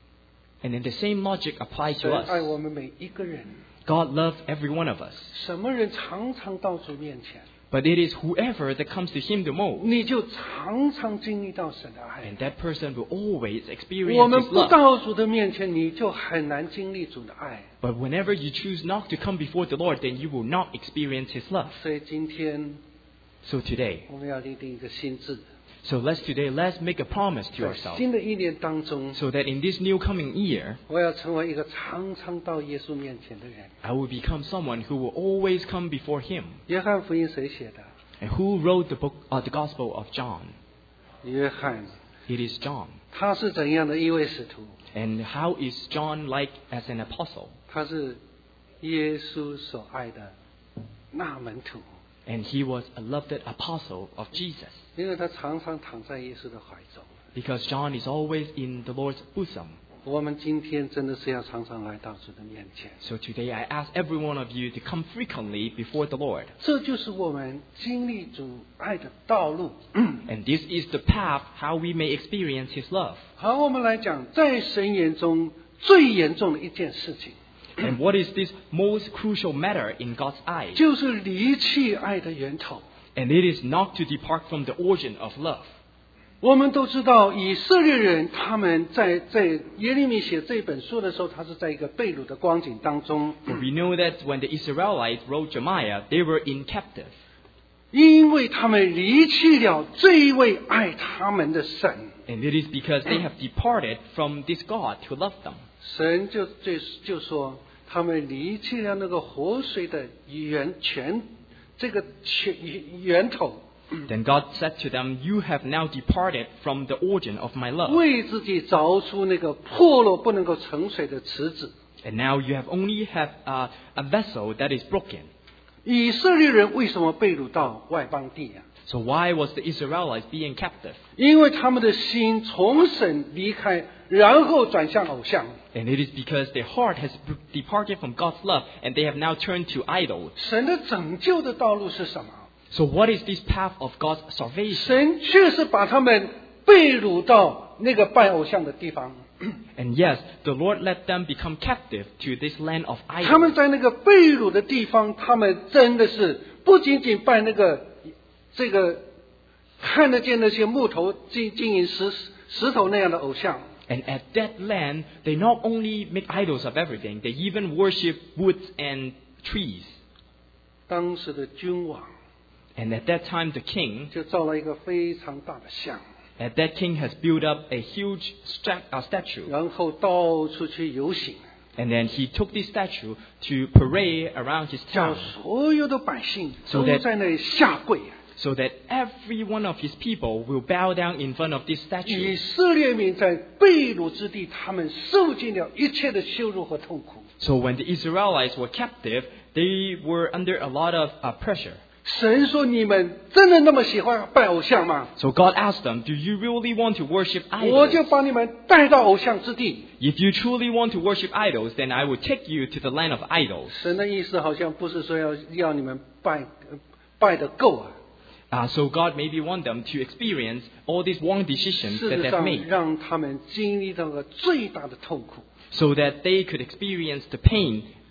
[SPEAKER 2] And then the same logic applies
[SPEAKER 1] 神
[SPEAKER 2] to
[SPEAKER 1] 爱
[SPEAKER 2] us.
[SPEAKER 1] 我们每一个人。
[SPEAKER 2] God loves every one of us.
[SPEAKER 1] 什么人常常到主面前，
[SPEAKER 2] But it is whoever that comes to Him the most.
[SPEAKER 1] 你就常常经历到神的爱。
[SPEAKER 2] And that person will always
[SPEAKER 1] 我
[SPEAKER 2] experience
[SPEAKER 1] 们
[SPEAKER 2] His
[SPEAKER 1] 不
[SPEAKER 2] love.
[SPEAKER 1] 到主的面前，你就很难经历主的爱。
[SPEAKER 2] But whenever you choose not to come before the Lord, then you will not experience His love.
[SPEAKER 1] 所以今天
[SPEAKER 2] So today,
[SPEAKER 1] 我们要立定一个心志，
[SPEAKER 2] let's make a promise to
[SPEAKER 1] 在
[SPEAKER 2] ourselves.
[SPEAKER 1] 新的一年当中，
[SPEAKER 2] So that in this new coming year,
[SPEAKER 1] 我要成为一个常常到耶稣面前的人。
[SPEAKER 2] I will become someone who will always come before Him.
[SPEAKER 1] 约翰福音谁写的？
[SPEAKER 2] And who wrote the Gospel of John?
[SPEAKER 1] 约翰。
[SPEAKER 2] It is John.
[SPEAKER 1] 他是怎样的一位使徒？
[SPEAKER 2] And how is John like as an apostle?
[SPEAKER 1] 他是耶稣所爱的那门徒，
[SPEAKER 2] And he was a loved apostle of Jesus.
[SPEAKER 1] 因为他常常躺在耶稣的怀中。
[SPEAKER 2] Because John is always in the Lord's bosom.
[SPEAKER 1] 我们今天真的是要常常来到主的面前，
[SPEAKER 2] So today I ask every one of you to come frequently before the Lord.
[SPEAKER 1] 这就是我们经历主爱的道路。
[SPEAKER 2] And this is the path how we may experience His love.
[SPEAKER 1] 好，我们来讲，在神眼中最严重的一件事情，
[SPEAKER 2] And what is this most crucial matter in God's eyes?
[SPEAKER 1] 就是离弃爱的源头。
[SPEAKER 2] And it is not to depart from the origin of love.
[SPEAKER 1] 我们都知道，以色列人他们在耶利米写这本书的时候，他是在一个被掳的光景当中。
[SPEAKER 2] For we know that when the Israelites wrote Jeremiah, they were in captive.
[SPEAKER 1] 因为他们离弃了这一位爱他们的神，
[SPEAKER 2] And it is because they have departed from this God who loved them.
[SPEAKER 1] 神就说，他们离弃了那个活水的这个源头。
[SPEAKER 2] Then God said to them, you have now departed from the origin of my love.
[SPEAKER 1] 为自己凿出那个破落不能够盛水的池子。
[SPEAKER 2] And now you have only have a vessel that is broken.
[SPEAKER 1] 以色列人为什么被掳到外邦地啊？
[SPEAKER 2] So why was the Israelites being captive?
[SPEAKER 1] 因为他们的心从神离开，然后转向偶像。
[SPEAKER 2] And it is because their heart has departed from God's love and they have now turned to idols.
[SPEAKER 1] 神的拯救的道路是什么？
[SPEAKER 2] So what is this path of God's salvation?
[SPEAKER 1] 神确实把他们被掳到那个拜偶像的地方。
[SPEAKER 2] And yes, the Lord let them become captive to this land of
[SPEAKER 1] 他们
[SPEAKER 2] idols.
[SPEAKER 1] 在那个被掳的地方，他们真的是不仅仅拜那个这个看得见那些木头金银石头那样的偶像。
[SPEAKER 2] And at that land, they not only make idols of everything, they even worship woods and trees.
[SPEAKER 1] 当时的君王
[SPEAKER 2] And at that time, the king,
[SPEAKER 1] 就造了一个非常大的像，
[SPEAKER 2] at that king has built up a huge statue.
[SPEAKER 1] 然后到处去游行，
[SPEAKER 2] And then he took this statue to parade around his
[SPEAKER 1] 叫
[SPEAKER 2] town
[SPEAKER 1] 所有的百姓
[SPEAKER 2] So
[SPEAKER 1] 都
[SPEAKER 2] that-
[SPEAKER 1] 在那里下跪。
[SPEAKER 2] so that every one of his people will bow down in front of this
[SPEAKER 1] 以
[SPEAKER 2] statue.
[SPEAKER 1] 色列民在被掳之地，他们受尽了一切的羞辱和痛苦。
[SPEAKER 2] So when the Israelites were captive, they were under a lot of pressure.
[SPEAKER 1] 神说：“你们真的那么喜欢拜偶像吗？
[SPEAKER 2] So God asked them, do you really want to worship
[SPEAKER 1] 我就
[SPEAKER 2] idols?
[SPEAKER 1] 把你们带到偶像之地。
[SPEAKER 2] If you truly want to worship idols, then I will take you to the land of idols. ”
[SPEAKER 1] 神的意思好像不是说要你们拜得够啊，
[SPEAKER 2] So God maybe want them to experience all these wrong decisions
[SPEAKER 1] 事
[SPEAKER 2] that
[SPEAKER 1] 实
[SPEAKER 2] they've
[SPEAKER 1] 上
[SPEAKER 2] made,
[SPEAKER 1] 让他们经历到了最大的痛苦。
[SPEAKER 2] so that they could experience the pain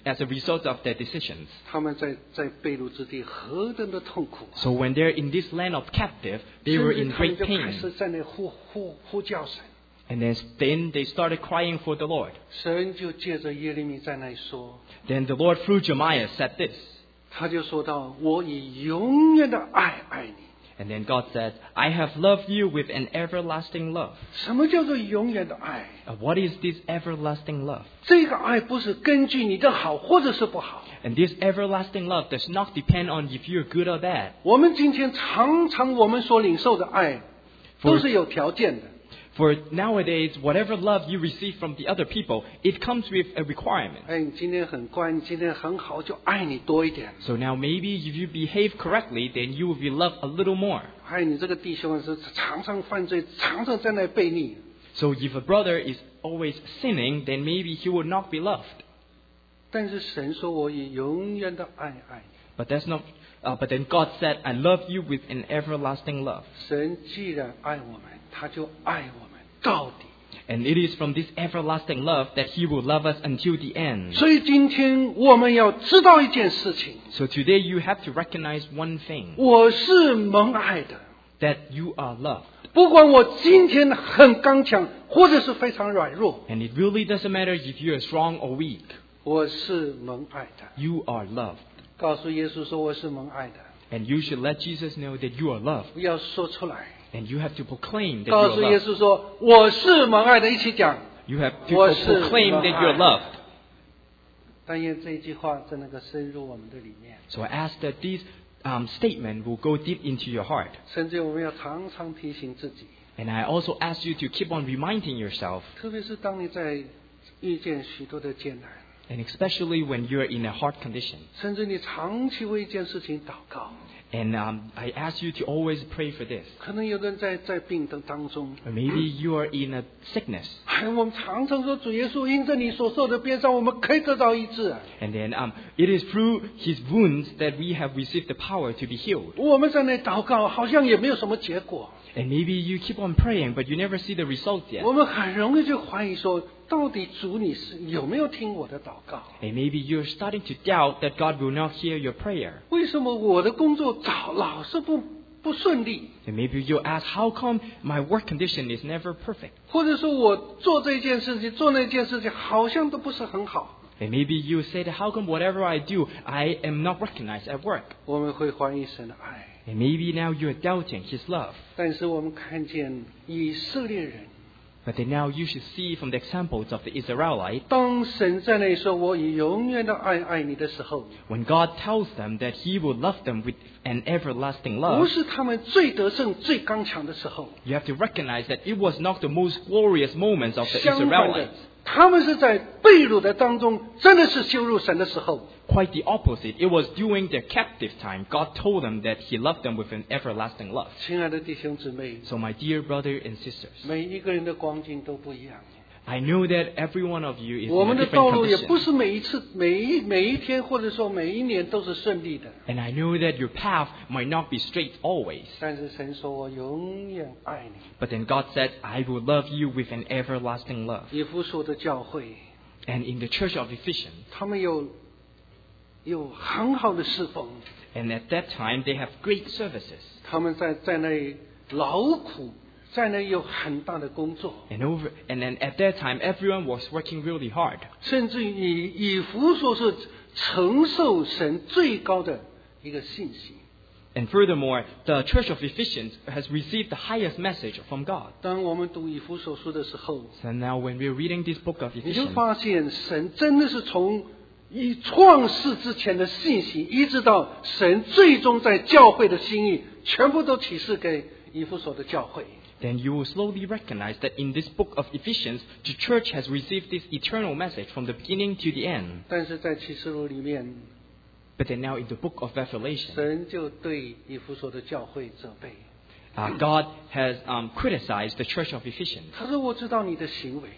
[SPEAKER 2] as a result of their decisions.
[SPEAKER 1] 他们在被掳之地何等的痛苦。
[SPEAKER 2] So when they're in this land of captive, they were in great
[SPEAKER 1] 甚至他们就开
[SPEAKER 2] pain.
[SPEAKER 1] 始在那呼叫神。
[SPEAKER 2] And then they started crying for the Lord.
[SPEAKER 1] 神就借着耶利米在那里说，
[SPEAKER 2] Then the Lord through Jeremiah said this.
[SPEAKER 1] 他就说到：“我以永远的爱爱你。”
[SPEAKER 2] And then God said, I have loved you with an everlasting love.
[SPEAKER 1] 什么叫做永远的爱？
[SPEAKER 2] What is this everlasting love?
[SPEAKER 1] 这个爱不是根据你的好或者是不好。
[SPEAKER 2] And this everlasting love does not depend on if you're good or bad.
[SPEAKER 1] 我们今天常常我们所领受的爱，都是有条件的。
[SPEAKER 2] For nowadays, whatever love you receive from the other people, it comes with a requirement.
[SPEAKER 1] 哎，你今天很乖，你今天很好，就爱你多一点。
[SPEAKER 2] So now maybe if you behave correctly, then you will be loved a little more.
[SPEAKER 1] 哎，你这个弟兄是常常犯罪，常常在那悖逆。
[SPEAKER 2] So if a brother is always sinning, then maybe he will not be loved.
[SPEAKER 1] 但是神说：“我以永远的爱爱你。”
[SPEAKER 2] But that's not. But then God said, I love you with an everlasting love.
[SPEAKER 1] 神既然爱我们，他就爱我们到底。
[SPEAKER 2] And it is from this everlasting love that He will love us until the end.
[SPEAKER 1] 所以今天我们要知道一件事情，
[SPEAKER 2] So today you have to recognize one thing,
[SPEAKER 1] 我是蒙爱的。
[SPEAKER 2] that you are loved.
[SPEAKER 1] 不管我今天很刚强，或者是非常软弱，
[SPEAKER 2] And it really doesn't matter if you are strong or weak.
[SPEAKER 1] 我是蒙爱的。
[SPEAKER 2] You are loved.
[SPEAKER 1] 告诉耶稣说：“我是蒙爱的。
[SPEAKER 2] And you should let Jesus know that you are loved. ”
[SPEAKER 1] 不要说出来。
[SPEAKER 2] And you have to proclaim that
[SPEAKER 1] 告
[SPEAKER 2] you
[SPEAKER 1] 诉
[SPEAKER 2] are
[SPEAKER 1] 耶
[SPEAKER 2] loved.
[SPEAKER 1] 稣说：“我是蒙爱的。”一起讲。
[SPEAKER 2] You have to
[SPEAKER 1] 我是
[SPEAKER 2] proclaim
[SPEAKER 1] 蒙
[SPEAKER 2] that
[SPEAKER 1] 爱
[SPEAKER 2] you are loved.
[SPEAKER 1] 但愿这一句话真能够深入我们的里面，
[SPEAKER 2] So I ask that this statement will go deep into your heart.
[SPEAKER 1] 甚至我们要常常提醒自己，
[SPEAKER 2] And I also ask you to keep on reminding yourself,
[SPEAKER 1] 特别是当你在遇见许多的艰难，
[SPEAKER 2] and especially when you're in a hard condition.
[SPEAKER 1] 甚至你长期为一件事情祷告，
[SPEAKER 2] And I ask you to always pray for this.
[SPEAKER 1] 可能有的人在病的当中，
[SPEAKER 2] Or maybe you are in a sickness.
[SPEAKER 1] 哎，我们常常说主耶稣因着你所受的鞭伤，我们可以得到医治。
[SPEAKER 2] And then it is through His wounds that we have received the power to be healed.
[SPEAKER 1] 我们在那祷告，好像也没有什么结果，
[SPEAKER 2] And maybe you keep on praying, but you never see the results yet.
[SPEAKER 1] 我们很容易就怀疑说，到底主你是有没有听我的祷告？
[SPEAKER 2] And maybe you're starting to doubt that God will not hear your prayer.
[SPEAKER 1] 为什么我的工作老是不顺利？
[SPEAKER 2] And maybe you'll ask, how come my work condition is never perfect?
[SPEAKER 1] 或者说我做这件事情、做那件事情，好像都不是很好。
[SPEAKER 2] And maybe you say that how come whatever I do, I am not recognized at work?
[SPEAKER 1] 我们会怀疑神的爱，
[SPEAKER 2] And maybe now you're doubting His love.
[SPEAKER 1] 但是我们看见以色列人，
[SPEAKER 2] But then now you should see from the examples of the Israelites,
[SPEAKER 1] 当神在那里说“我以永远的爱爱你”的时候，
[SPEAKER 2] when God tells them that He will love them with an everlasting
[SPEAKER 1] 不
[SPEAKER 2] love,
[SPEAKER 1] 是他们最得胜、最刚强的时候，
[SPEAKER 2] you have to recognize that it was not the most glorious moments of the
[SPEAKER 1] 相反的
[SPEAKER 2] Israelites.
[SPEAKER 1] 他们是在被掳的当中，真的是羞辱神的时候。
[SPEAKER 2] Quite the opposite. It was during their captive time. God told them that He loved them with an everlasting love.
[SPEAKER 1] 亲爱的弟兄姊妹，
[SPEAKER 2] So my dear brother and sisters,
[SPEAKER 1] 每一个人的光景都不一样。
[SPEAKER 2] I know that every one of you is
[SPEAKER 1] 我
[SPEAKER 2] in
[SPEAKER 1] 们
[SPEAKER 2] a
[SPEAKER 1] 的道
[SPEAKER 2] different
[SPEAKER 1] 路也不
[SPEAKER 2] condition.
[SPEAKER 1] 是每一次、每一天，或者说每一年都是顺利的。
[SPEAKER 2] And I know that your path might not be straight always.
[SPEAKER 1] 但是神说：“我永远爱你。
[SPEAKER 2] But then God said, I will love you with an everlasting love. ”
[SPEAKER 1] 以弗所的教会，
[SPEAKER 2] And in the church of Ephesians,
[SPEAKER 1] 他们有很好的侍奉，
[SPEAKER 2] and at that time they have great services.
[SPEAKER 1] 他们在那里劳苦，在那里有很大的工作，
[SPEAKER 2] And then at that time everyone was working really hard.
[SPEAKER 1] 甚至以弗所是承受神最高的一个信息。
[SPEAKER 2] And furthermore, the church of Ephesians has received the highest message from God.
[SPEAKER 1] 当我们读以弗所书的时候，
[SPEAKER 2] So now when we're reading this book of
[SPEAKER 1] 你就
[SPEAKER 2] Ephesians,
[SPEAKER 1] 发现神真的是从以创世之前的信息，一直到神最终在教会的心意，全部都启示给以弗所的教会。
[SPEAKER 2] then you will slowly recognize that in this book of Ephesians, the church has received this eternal message from the beginning to the end.
[SPEAKER 1] 但是在启示录里面，
[SPEAKER 2] But then now in the book of Revelation,
[SPEAKER 1] 神就对以弗所的教会责备，
[SPEAKER 2] God has criticized the church of Ephesians.
[SPEAKER 1] 他说：“我知道你的行为，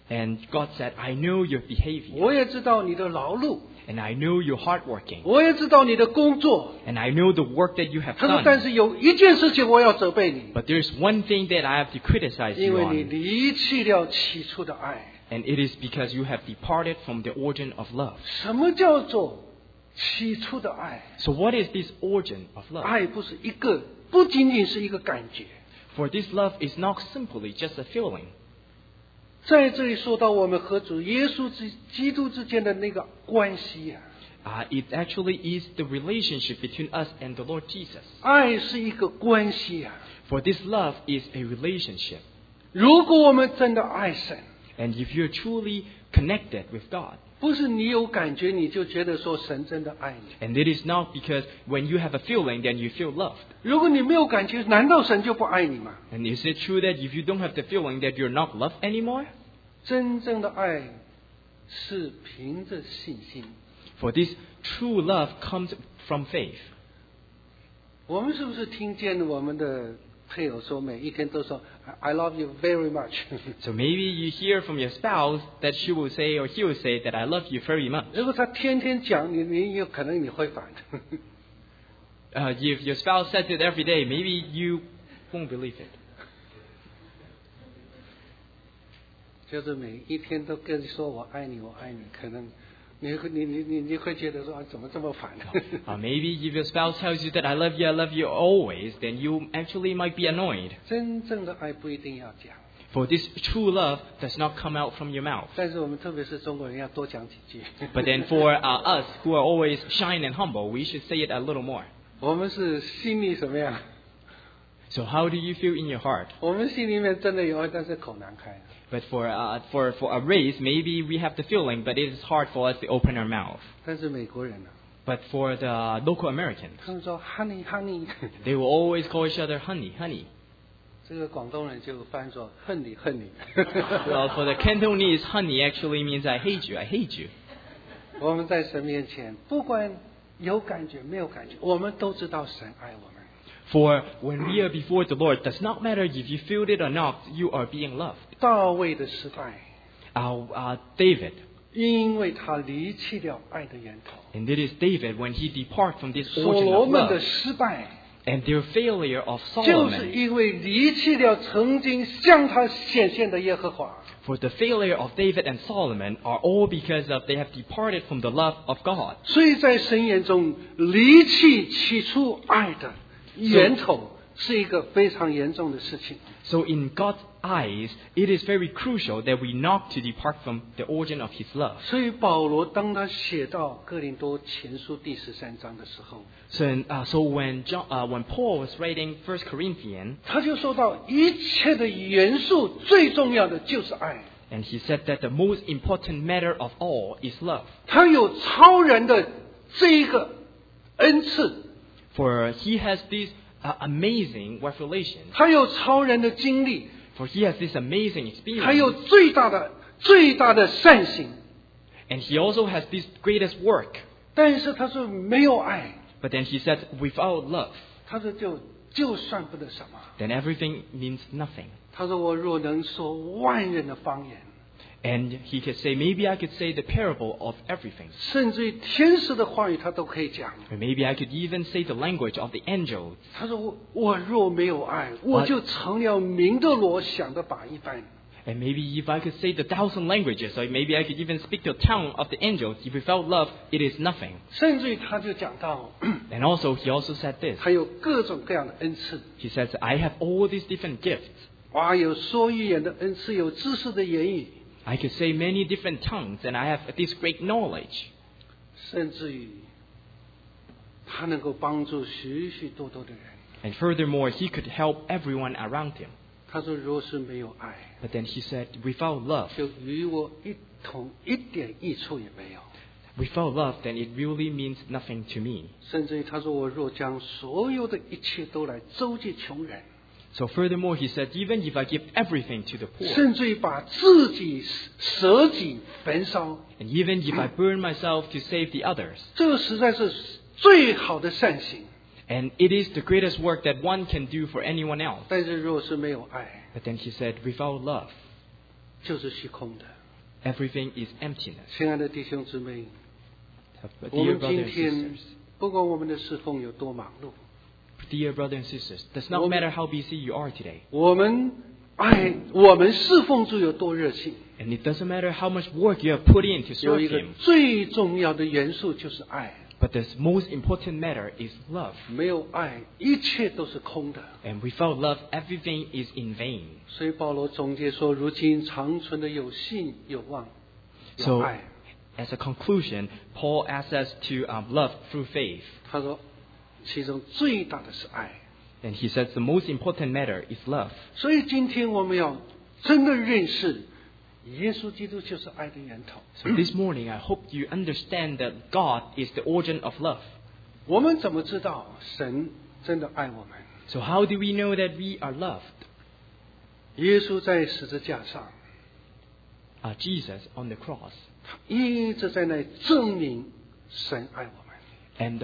[SPEAKER 2] And God said, I know your behavior.
[SPEAKER 1] 我也知道你的劳碌，
[SPEAKER 2] And I know you're hardworking.
[SPEAKER 1] 我也知道你的工作。
[SPEAKER 2] And I know the work that you have
[SPEAKER 1] 他说，但
[SPEAKER 2] done.
[SPEAKER 1] 是有一件事情我要责备你，
[SPEAKER 2] But there's one thing that I have to criticize
[SPEAKER 1] 因
[SPEAKER 2] you
[SPEAKER 1] 为你
[SPEAKER 2] on.
[SPEAKER 1] 离弃了起初的爱。
[SPEAKER 2] And it is because you have departed from the origin of love.
[SPEAKER 1] 什么叫做起初的爱？
[SPEAKER 2] So what is this origin of love?
[SPEAKER 1] 爱不是一个，不仅仅是一个感觉。
[SPEAKER 2] For this love is not simply just a feeling.
[SPEAKER 1] 在这里说到我们和主耶稣基督之间的那个关系呀、
[SPEAKER 2] It actually is the relationship between us and the Lord Jesus.
[SPEAKER 1] 爱是一个关系呀、
[SPEAKER 2] For this love is a relationship.
[SPEAKER 1] 如果我们真的爱神，
[SPEAKER 2] And if you're truly connected with God,
[SPEAKER 1] 不是你有感觉你就觉得说神真的爱你。
[SPEAKER 2] and it is not because when you have a feeling, then you feel loved.
[SPEAKER 1] 如果你没有感觉，难道神就不爱你吗？
[SPEAKER 2] And is it true that if you don't have the feeling that you're not loved anymore?
[SPEAKER 1] 真正的爱是凭着信心。
[SPEAKER 2] For this true love comes from faith.
[SPEAKER 1] 我们是不是听见我们的配偶说每一天都说 I love you very much？
[SPEAKER 2] So maybe you hear from your spouse that she will say or he will say that I love you very much.
[SPEAKER 1] 如果他天天讲，你有可能你会反。
[SPEAKER 2] If your spouse says it every day, maybe you won't believe it.
[SPEAKER 1] 就是每一天都跟你说我爱你，我爱你，可能你会觉得说啊，怎么这么烦？
[SPEAKER 2] Maybe if your spouse tells you that I love you always, then you actually might be annoyed.
[SPEAKER 1] 真正的爱不一定要讲，
[SPEAKER 2] For this true love does not come out from your mouth.
[SPEAKER 1] 但是我们特别是中国人要多讲几句。
[SPEAKER 2] But then for us who are always shy and humble, we should say it a little more.
[SPEAKER 1] 我们是心里什么样？
[SPEAKER 2] So how do you feel in your heart?
[SPEAKER 1] 我们心里面真的有爱，但是口难开。
[SPEAKER 2] But for a race, maybe we have the feeling, but it is hard for us to open our mouth.
[SPEAKER 1] 但是美国人呢、
[SPEAKER 2] But for the local Americans,
[SPEAKER 1] 他们说 honey honey，
[SPEAKER 2] they will always call each other honey, honey.
[SPEAKER 1] 这个广东人就翻说恨你恨你。
[SPEAKER 2] Well, for the Cantonese, honey actually means I hate you, I hate you.
[SPEAKER 1] 我们在神面前，不管有感觉没有感觉，我们都知道神爱我们。
[SPEAKER 2] For when we are before the Lord, does not matter if you feel it or not, you are being loved.
[SPEAKER 1] 大卫的失败，
[SPEAKER 2] David,
[SPEAKER 1] 因为他离弃了爱的源头。
[SPEAKER 2] and it is David when he depart from this
[SPEAKER 1] 所
[SPEAKER 2] origin
[SPEAKER 1] 罗
[SPEAKER 2] of
[SPEAKER 1] 门的
[SPEAKER 2] love,
[SPEAKER 1] 失败，
[SPEAKER 2] and their failure of
[SPEAKER 1] 就是
[SPEAKER 2] Solomon,
[SPEAKER 1] 因为离弃了曾经向他显现的耶和华。
[SPEAKER 2] for the failure of David and Solomon are all because of they have departed from the love of God.
[SPEAKER 1] 所以在神眼中，离弃起初爱的源头是一个非常严重的事情。
[SPEAKER 2] So in God's eyes, it is very crucial that we not to depart from the origin of His love.
[SPEAKER 1] 所以保罗当他写到哥林多前书第13章的时候，
[SPEAKER 2] So when Paul was writing 1 Corinthians,
[SPEAKER 1] 他就说到一切的元素最重要的就是爱。
[SPEAKER 2] and he said that the most important matter of all is love.
[SPEAKER 1] 他有超人的这一个恩赐，
[SPEAKER 2] For he has this amazing revelation.
[SPEAKER 1] 他有超人的经历，
[SPEAKER 2] For he has this amazing
[SPEAKER 1] 他有
[SPEAKER 2] experience.
[SPEAKER 1] 最大的善行。
[SPEAKER 2] And he also has this greatest work.
[SPEAKER 1] 但是他说没有爱，
[SPEAKER 2] But then he said, without love,
[SPEAKER 1] 他说就算不得什么。
[SPEAKER 2] then everything means nothing.
[SPEAKER 1] 他说我若能说万人的方言，
[SPEAKER 2] And he could say, maybe I could say the parable of everything.
[SPEAKER 1] 甚至于天使的话语他都可以讲。
[SPEAKER 2] Or maybe I could even say the language of the angels.
[SPEAKER 1] 他说我若没有爱，我就成了明的罗想的把一般。
[SPEAKER 2] And maybe if I could say the 1,000 languages, or maybe I could even speak the tongue of the angels, if without love, it is nothing.
[SPEAKER 1] 甚至于他就讲到，
[SPEAKER 2] And also, he also said this.
[SPEAKER 1] 还有各种各样的恩赐。
[SPEAKER 2] He says, I have all these different gifts.
[SPEAKER 1] 哇，有说预言的恩赐，有知识的言语，
[SPEAKER 2] I could say many different tongues, and I have this great knowledge.
[SPEAKER 1] 甚至于他能够帮助许许多多的人。
[SPEAKER 2] And furthermore, he could help everyone around him.
[SPEAKER 1] 他说，若是没有爱，
[SPEAKER 2] But then he said, without love,
[SPEAKER 1] 就与我一点益处也没有。
[SPEAKER 2] without love, then it really means nothing to me.
[SPEAKER 1] 甚至于他说，我若将所有的一切都来周济穷人，
[SPEAKER 2] So furthermore, he said, even if I give everything to the poor,
[SPEAKER 1] 甚至于把自己舍己焚烧，
[SPEAKER 2] and even if I burn myself to save the others,
[SPEAKER 1] 这个实在是最好的善行。
[SPEAKER 2] and it is the greatest work that one can do for anyone else.
[SPEAKER 1] 但是若是没有爱，
[SPEAKER 2] But then he said, without love,
[SPEAKER 1] 就是虚空的。
[SPEAKER 2] everything is emptiness.
[SPEAKER 1] 亲爱的弟兄姊妹，
[SPEAKER 2] But
[SPEAKER 1] 我
[SPEAKER 2] dear
[SPEAKER 1] 们
[SPEAKER 2] brothers
[SPEAKER 1] 今
[SPEAKER 2] and
[SPEAKER 1] 天
[SPEAKER 2] sisters,
[SPEAKER 1] 不管我们的侍奉有多忙碌，
[SPEAKER 2] dear brothers and sisters, does not matter how busy you are today,
[SPEAKER 1] 我们侍奉主有多热心，
[SPEAKER 2] and it doesn't matter how much work you have put in to
[SPEAKER 1] 有
[SPEAKER 2] serve
[SPEAKER 1] 一个
[SPEAKER 2] Him,
[SPEAKER 1] 最重要的元素就是爱。
[SPEAKER 2] but the most important matter is love.
[SPEAKER 1] 没有爱，一切都是空的。
[SPEAKER 2] And without love, everything is in vain.
[SPEAKER 1] 所以保罗总结说：如今长存的有信、有望、有
[SPEAKER 2] So,
[SPEAKER 1] 爱。
[SPEAKER 2] as a conclusion, Paul asks us to love through faith.
[SPEAKER 1] 他说，其中最大的是爱。
[SPEAKER 2] And he says the most important matter is love.
[SPEAKER 1] 所以今天我们要真的认识，耶稣基督就是爱的源头。
[SPEAKER 2] So this morning, I hope you understand that God is the origin of love.
[SPEAKER 1] 我们怎么知道神真的爱我们？
[SPEAKER 2] So how do we know that we are loved?
[SPEAKER 1] 耶稣在十字架上，
[SPEAKER 2] Jesus on the cross.
[SPEAKER 1] 他一直在那证明神爱我们。
[SPEAKER 2] And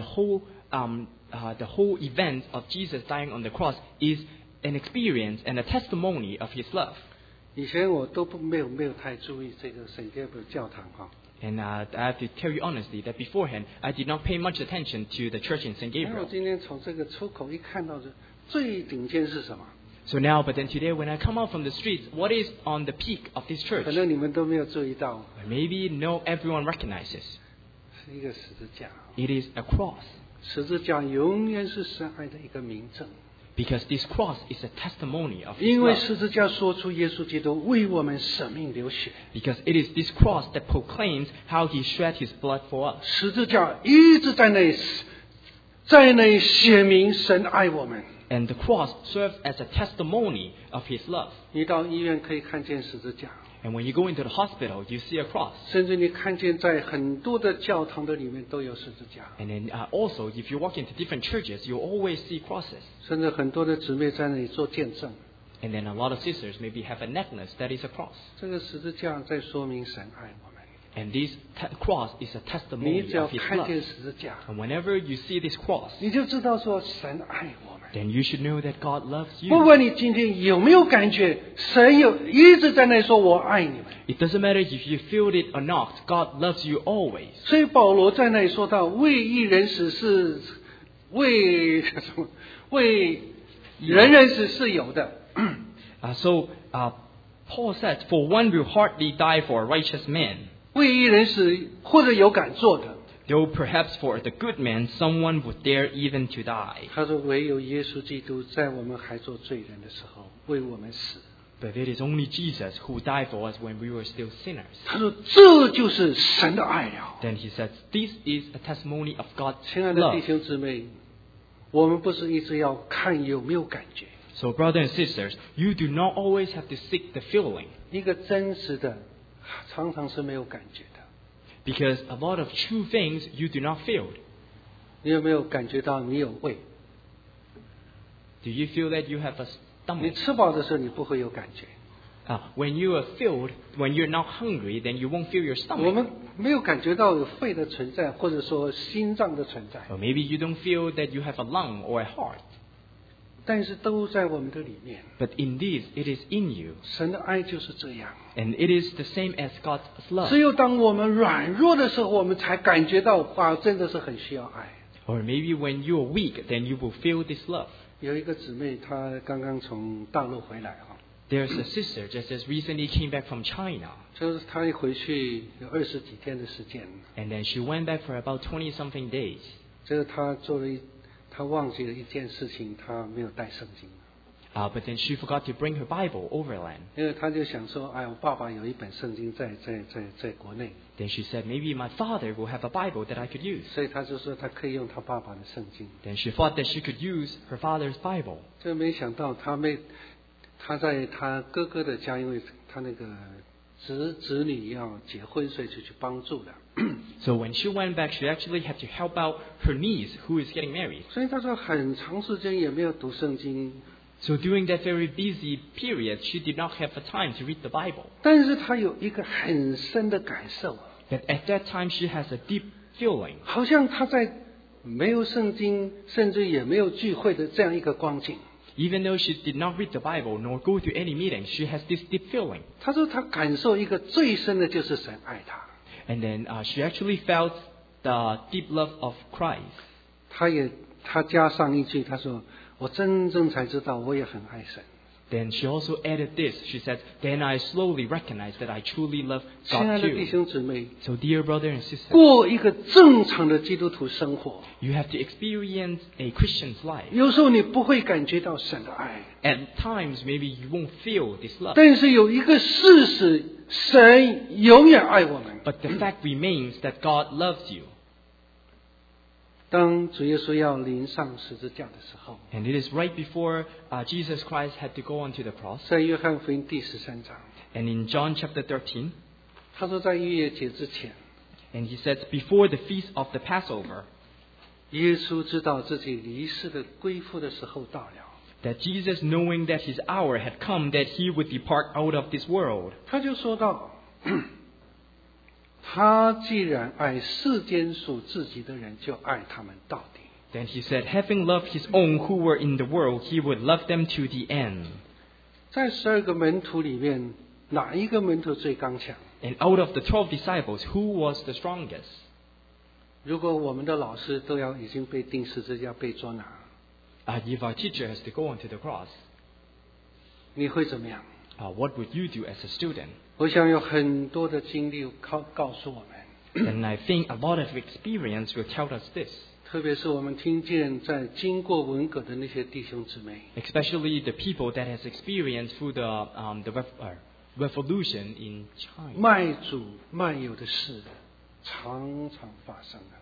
[SPEAKER 2] the whole event of Jesus dying on the cross is an experience and a testimony of His love.
[SPEAKER 1] 以前我都没有太注意这个圣盖博教堂哈。
[SPEAKER 2] And I have to tell you honestly that beforehand, I did not pay much attention to the church in St.
[SPEAKER 1] 然后
[SPEAKER 2] Gabriel.
[SPEAKER 1] 今天从这个出口一看到最顶尖是什么？
[SPEAKER 2] So now, but then today, when I come out from the streets, what is on the peak of this
[SPEAKER 1] 可
[SPEAKER 2] church?
[SPEAKER 1] 能你们都没有注意到，
[SPEAKER 2] Maybe no everyone recognizes.
[SPEAKER 1] 是一个十字架。
[SPEAKER 2] It is a cross.
[SPEAKER 1] 十字架永远是神爱的一个明证，
[SPEAKER 2] Because this cross is a testimony of His
[SPEAKER 1] 因为
[SPEAKER 2] love.
[SPEAKER 1] 十字架说出耶稣基督为我们舍命流血，
[SPEAKER 2] Because it is this cross that proclaims how He shed His blood for us.
[SPEAKER 1] 十字架一直在那写明神爱我们。
[SPEAKER 2] And the cross serves as a testimony of His love.
[SPEAKER 1] 你到医院可以看见十字架，
[SPEAKER 2] And when you go into the hospital, you see a cross.
[SPEAKER 1] 甚至你看见在很多的教堂的里面都有十字架，
[SPEAKER 2] And then also, if you walk into different churches, you always see crosses.
[SPEAKER 1] 甚至很多的姊妹在那里做见证。
[SPEAKER 2] And then a lot of sisters maybe have a necklace that is a cross.
[SPEAKER 1] 这个十字架在说明神爱我们。
[SPEAKER 2] And this cross is a
[SPEAKER 1] 你
[SPEAKER 2] testimony
[SPEAKER 1] 只要
[SPEAKER 2] of His
[SPEAKER 1] 看
[SPEAKER 2] love.
[SPEAKER 1] 见十字架，
[SPEAKER 2] And whenever you see this cross,
[SPEAKER 1] 你就知道说神爱我们。
[SPEAKER 2] then you should know that God loves
[SPEAKER 1] 不
[SPEAKER 2] you.
[SPEAKER 1] 管你今天有没有感觉，神一直在那说我爱你们。
[SPEAKER 2] It doesn't matter if you feel it or not, God loves you always.
[SPEAKER 1] 所以保罗在那里说到，为义人死是为什么？为人人死是有的。
[SPEAKER 2] So Paul said, "For one will hardly die for a righteous man,
[SPEAKER 1] 为义人死或者有敢做的。
[SPEAKER 2] though perhaps for the good man someone would dare even to die.
[SPEAKER 1] 他说，唯有耶稣基督在我们还做罪人的时候为我们死。
[SPEAKER 2] But it is only Jesus who died for us when we were still sinners."
[SPEAKER 1] 他说，这就是神的爱了。
[SPEAKER 2] Then he says, "This is a testimony of God's
[SPEAKER 1] 亲爱的
[SPEAKER 2] love."
[SPEAKER 1] 弟兄姊妹，我们不是一直要看有没有感觉，
[SPEAKER 2] So, brothers and sisters, you do not always have to seek the feeling,
[SPEAKER 1] 一个真实的常常是没有感觉的。
[SPEAKER 2] because a lot of true things you do not feel.
[SPEAKER 1] 你有没有感觉到你有胃？
[SPEAKER 2] Do you feel that you have a
[SPEAKER 1] 你
[SPEAKER 2] stomach?
[SPEAKER 1] 吃饱的时候，你不会有感觉。
[SPEAKER 2] When you are filled, when you're not hungry, then you won't feel your
[SPEAKER 1] 我
[SPEAKER 2] stomach.
[SPEAKER 1] 们没有感觉到有肺的存在，或者说心脏的存在，
[SPEAKER 2] Or maybe you don't feel that you have a lung or a heart.
[SPEAKER 1] 但是都在我们的里面。
[SPEAKER 2] But in this, it is in you.
[SPEAKER 1] 神的爱就是这样。
[SPEAKER 2] And it is the same as God's love.
[SPEAKER 1] 只有当我们软弱的时候，我们才感觉到哇，真的是很需要爱。
[SPEAKER 2] Or maybe when you are weak, then you will feel this love.
[SPEAKER 1] 有一个姊妹，她刚刚从大陆回来哈，
[SPEAKER 2] There's a sister just as recently came back from China.
[SPEAKER 1] 就是她一回去有20几天的时间，
[SPEAKER 2] And then she went back for about 20-something days.
[SPEAKER 1] 这个她忘记了一件事情，她没有带圣经。
[SPEAKER 2] But then she forgot to bring her Bible overland.
[SPEAKER 1] 因为她就想说，哎，我爸爸有一本圣经在国内，
[SPEAKER 2] Then she said, maybe my father will have a Bible that I could use.
[SPEAKER 1] 所以她就说她可以用她爸爸的圣经。
[SPEAKER 2] Then she thought that she could use her father's Bible.
[SPEAKER 1] 就没想到她在她哥哥的家，因为她那个子女要结婚，所以就去帮助了。
[SPEAKER 2] So when she went back, she actually had to help out her niece who is getting married.
[SPEAKER 1] 所以她说很长时间也没有读圣经，
[SPEAKER 2] So during that very busy period, she did not have the time to read the Bible.
[SPEAKER 1] 但是她有一个很深的感受，
[SPEAKER 2] But at that time, she has a deep feeling,
[SPEAKER 1] 好像她在没有圣经，甚至也没有聚会的这样一个光景，
[SPEAKER 2] Even though she did not read the Bible nor go to any meeting, she has this deep feeling.
[SPEAKER 1] 她说她感受一个最深的就是神爱她。
[SPEAKER 2] And then she actually felt the deep love of Christ.
[SPEAKER 1] 她加上一句，她说我真正才知道我也很爱神。
[SPEAKER 2] Then she also added this. She said, "Then I slowly recognized that I truly love
[SPEAKER 1] 亲
[SPEAKER 2] God
[SPEAKER 1] 爱的弟
[SPEAKER 2] too."
[SPEAKER 1] 兄姊妹，
[SPEAKER 2] So, dear brother and sister,
[SPEAKER 1] 过一个正常的基督徒生活，
[SPEAKER 2] you have to experience a Christian's life.
[SPEAKER 1] 有时候你不会感觉到神的爱，
[SPEAKER 2] At times, maybe you won't feel this love.
[SPEAKER 1] 但是有一个事实，神永远爱我们。
[SPEAKER 2] But the fact remains that God loves you.
[SPEAKER 1] 当主耶稣要临上十字架的时候，
[SPEAKER 2] And it is right before Jesus Christ had to go onto the cross.
[SPEAKER 1] 在约翰福音第13章，
[SPEAKER 2] And in John chapter 13,
[SPEAKER 1] 他说在逾越节之前，
[SPEAKER 2] and he says, before the feast of the Passover,
[SPEAKER 1] 耶稣知道自己离世的归父的时候到了，
[SPEAKER 2] that Jesus, knowing that his hour had come, that he would depart out of this world,
[SPEAKER 1] 他就说到，他既然爱世间属自己的人，就爱他们到底。
[SPEAKER 2] then he said, having loved his own who were in the world, he would love them to the end.
[SPEAKER 1] 在12个门徒里面，哪一个门徒最刚强？
[SPEAKER 2] And out of the 12 disciples, who was the strongest?
[SPEAKER 1] 如果我们的老师都已经被钉十字架被捉拿，
[SPEAKER 2] If our teacher has to go onto the cross,
[SPEAKER 1] 你会怎么样？
[SPEAKER 2] what would you do as a student?
[SPEAKER 1] 我想有很多的经历告诉我们，
[SPEAKER 2] And I think a lot of experience will tell us this,
[SPEAKER 1] 特别是我们听见在经过文革的那些弟兄姊妹，
[SPEAKER 2] especially the people that has experienced through the revolution in China.
[SPEAKER 1] 卖主卖友的事常常发生了。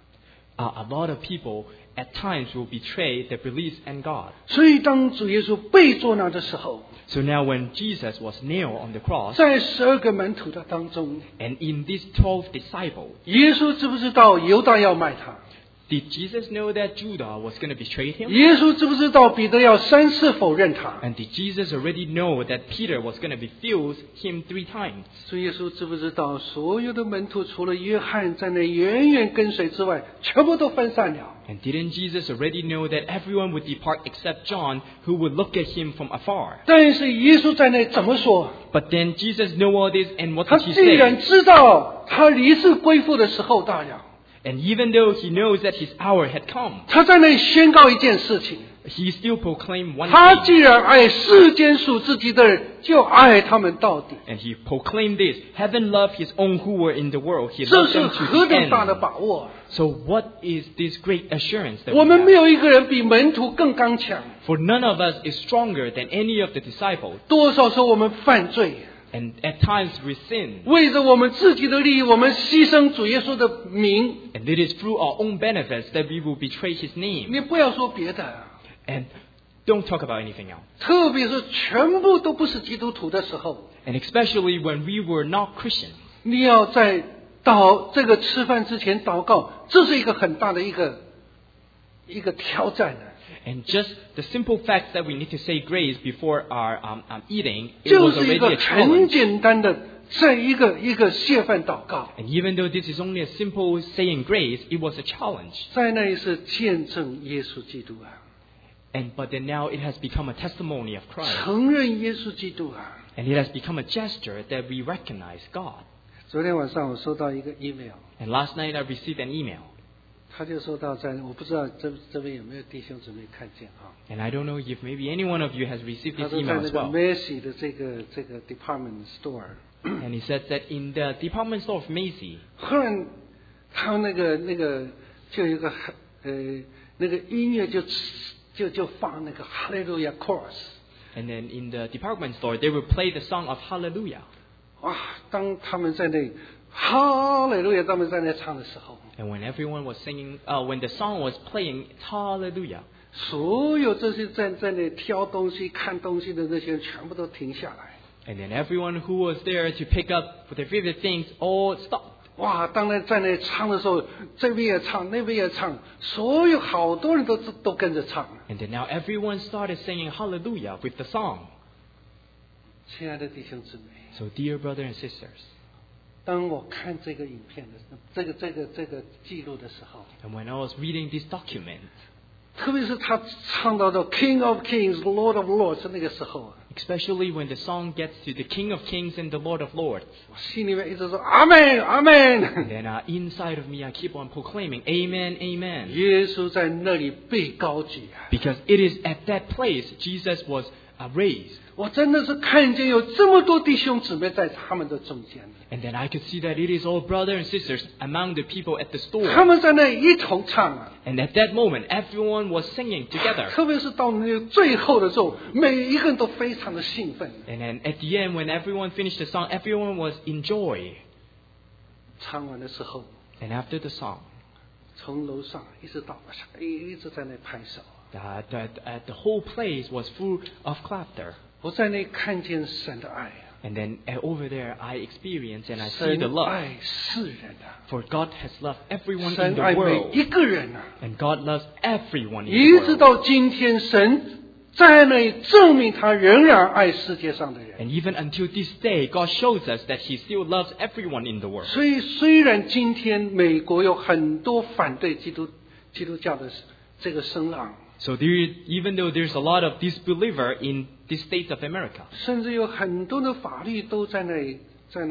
[SPEAKER 2] A lot of people at times will betray the beliefs in God.
[SPEAKER 1] 所以当主耶稣被捉拿的时候，
[SPEAKER 2] So now when Jesus was nailed on the cross,
[SPEAKER 1] 在12个门徒的当中，
[SPEAKER 2] and in these 12 disciples,
[SPEAKER 1] 耶稣知不知道犹大要卖他？
[SPEAKER 2] did Jesus know that Judah was going to betray him?
[SPEAKER 1] 耶稣知不知道彼得要3次否认他？
[SPEAKER 2] And did Jesus already know that Peter was going to refuse him 3 times?
[SPEAKER 1] 所以耶稣知不知道所有的门徒除了约翰在那远远跟随之外，全部都分散了？
[SPEAKER 2] And didn't Jesus already know that everyone would depart except John, who would look at him from afar?
[SPEAKER 1] 但是耶稣在那怎么说？
[SPEAKER 2] But then Jesus knew all this, and what
[SPEAKER 1] 他
[SPEAKER 2] did he
[SPEAKER 1] 既然
[SPEAKER 2] say?
[SPEAKER 1] 知道他离世归父的时候到了，
[SPEAKER 2] And even though he knows that his hour had come,
[SPEAKER 1] 他在那宣告一件事情：
[SPEAKER 2] he still proclaimed one
[SPEAKER 1] 他
[SPEAKER 2] thing.
[SPEAKER 1] 既然爱世间属自己的人，就爱他们到底。
[SPEAKER 2] And he proclaimed this, having loved his own who were in the world, he
[SPEAKER 1] 这
[SPEAKER 2] loved
[SPEAKER 1] 是
[SPEAKER 2] them
[SPEAKER 1] 何
[SPEAKER 2] to the
[SPEAKER 1] 等大的
[SPEAKER 2] end.
[SPEAKER 1] 把握！
[SPEAKER 2] So what is this great assurance that
[SPEAKER 1] 我
[SPEAKER 2] we
[SPEAKER 1] 们没
[SPEAKER 2] have?
[SPEAKER 1] 有一个人比门徒更刚强。
[SPEAKER 2] For none of us is stronger than any of the disciples.
[SPEAKER 1] 多少时候我们犯罪，
[SPEAKER 2] And at times we sin.
[SPEAKER 1] 为着我们自己的利益，我们牺牲主耶稣的名。
[SPEAKER 2] And it is through our own benefits that we will betray his name.
[SPEAKER 1] 你不要说别的，
[SPEAKER 2] And don't talk about anything else.
[SPEAKER 1] 特别是全部都不是基督徒的时候，
[SPEAKER 2] And especially when we were not Christians.
[SPEAKER 1] 你要在这个吃饭之前祷告，这是一个很大的一个挑战的。
[SPEAKER 2] And just the simple fact that we need to say grace before our eating, it
[SPEAKER 1] 就
[SPEAKER 2] was
[SPEAKER 1] 是一
[SPEAKER 2] already
[SPEAKER 1] 个
[SPEAKER 2] a
[SPEAKER 1] 很
[SPEAKER 2] challenge.
[SPEAKER 1] 简单的，在一个谢饭祷告，
[SPEAKER 2] And even though this is only a simple saying grace, it was a challenge.
[SPEAKER 1] 在那里是见证耶稣基督啊，
[SPEAKER 2] But then now it has become a testimony of Christ.
[SPEAKER 1] 承认耶稣基督啊。
[SPEAKER 2] And it has become a gesture that we recognize God.
[SPEAKER 1] 昨天晚上我收到一个 email，
[SPEAKER 2] And last night I received an email.
[SPEAKER 1] 他就说到我不知道这边有没有弟兄姊妹看见啊？
[SPEAKER 2] And I don't know if maybe any one of you has received
[SPEAKER 1] 他
[SPEAKER 2] this
[SPEAKER 1] 说在
[SPEAKER 2] email
[SPEAKER 1] 那
[SPEAKER 2] as
[SPEAKER 1] 个
[SPEAKER 2] well.
[SPEAKER 1] Macy 的这个 department store，
[SPEAKER 2] And he said that in the department store of Macy,
[SPEAKER 1] 忽然他那个就有一个那个音乐就放那个 Hallelujah chorus。
[SPEAKER 2] and then in the department store, they would play the song of Hallelujah.
[SPEAKER 1] 哇！当他们在那哈利路亚，他们在那唱的时候，
[SPEAKER 2] And when everyone was singing, when the song was playing, Hallelujah,
[SPEAKER 1] 所有这些在那挑东西、看东西的那些人全部都停下来。
[SPEAKER 2] and then everyone who was there to pick up their favorite things all stopped.
[SPEAKER 1] 哇！当然在那唱的时候，这边也唱，那边也唱，所有好多人都跟着唱。
[SPEAKER 2] And then now everyone started singing Hallelujah with the song.
[SPEAKER 1] 亲爱的弟兄姊妹，
[SPEAKER 2] So dear brothers and sisters,
[SPEAKER 1] 当我看这个影片的这个记录的时候，
[SPEAKER 2] and when I was reading this document,
[SPEAKER 1] 特别是他唱到的 King of Kings, Lord of Lords 那个时候
[SPEAKER 2] Especially when the song gets to the King of Kings and the Lord of Lords.
[SPEAKER 1] 我心里面一直说 Amen, Amen.
[SPEAKER 2] And then inside of me I keep on proclaiming, Amen, Amen.
[SPEAKER 1] 耶稣在那里被高举
[SPEAKER 2] Because it is at that place Jesus was raised.
[SPEAKER 1] 我真的是看见有这么多弟兄姊妹在他们的中间
[SPEAKER 2] And then I could see that it is all brothers and sisters among the people at the store.
[SPEAKER 1] 他们在那里一同唱
[SPEAKER 2] And at that moment, everyone was singing together.
[SPEAKER 1] 特别是到那个最后的时候，每一个人都非常的兴奋
[SPEAKER 2] And then at the end, when everyone finished the song, everyone was in joy.
[SPEAKER 1] 唱完的时候
[SPEAKER 2] And after the song,
[SPEAKER 1] 从楼上一直到下一直在那拍手
[SPEAKER 2] the whole place was full of laughter.
[SPEAKER 1] 我在那里看见神的爱
[SPEAKER 2] And then over there, I experience and I see
[SPEAKER 1] 神
[SPEAKER 2] the love.
[SPEAKER 1] 爱世人
[SPEAKER 2] For God has loved everyone in
[SPEAKER 1] 神
[SPEAKER 2] the
[SPEAKER 1] 爱每
[SPEAKER 2] world.
[SPEAKER 1] 一个人
[SPEAKER 2] And God loves everyone in
[SPEAKER 1] 一
[SPEAKER 2] the
[SPEAKER 1] 直
[SPEAKER 2] world.
[SPEAKER 1] 到今天神在那里证明他仍然爱世界上的人
[SPEAKER 2] And even until this day, God shows us that He still loves everyone in the world.
[SPEAKER 1] 所以虽然今天美国有很多反对基督教的这个声浪
[SPEAKER 2] So even though there's a lot of disbeliever in the states of America,
[SPEAKER 1] 甚至有很多的法律都在那里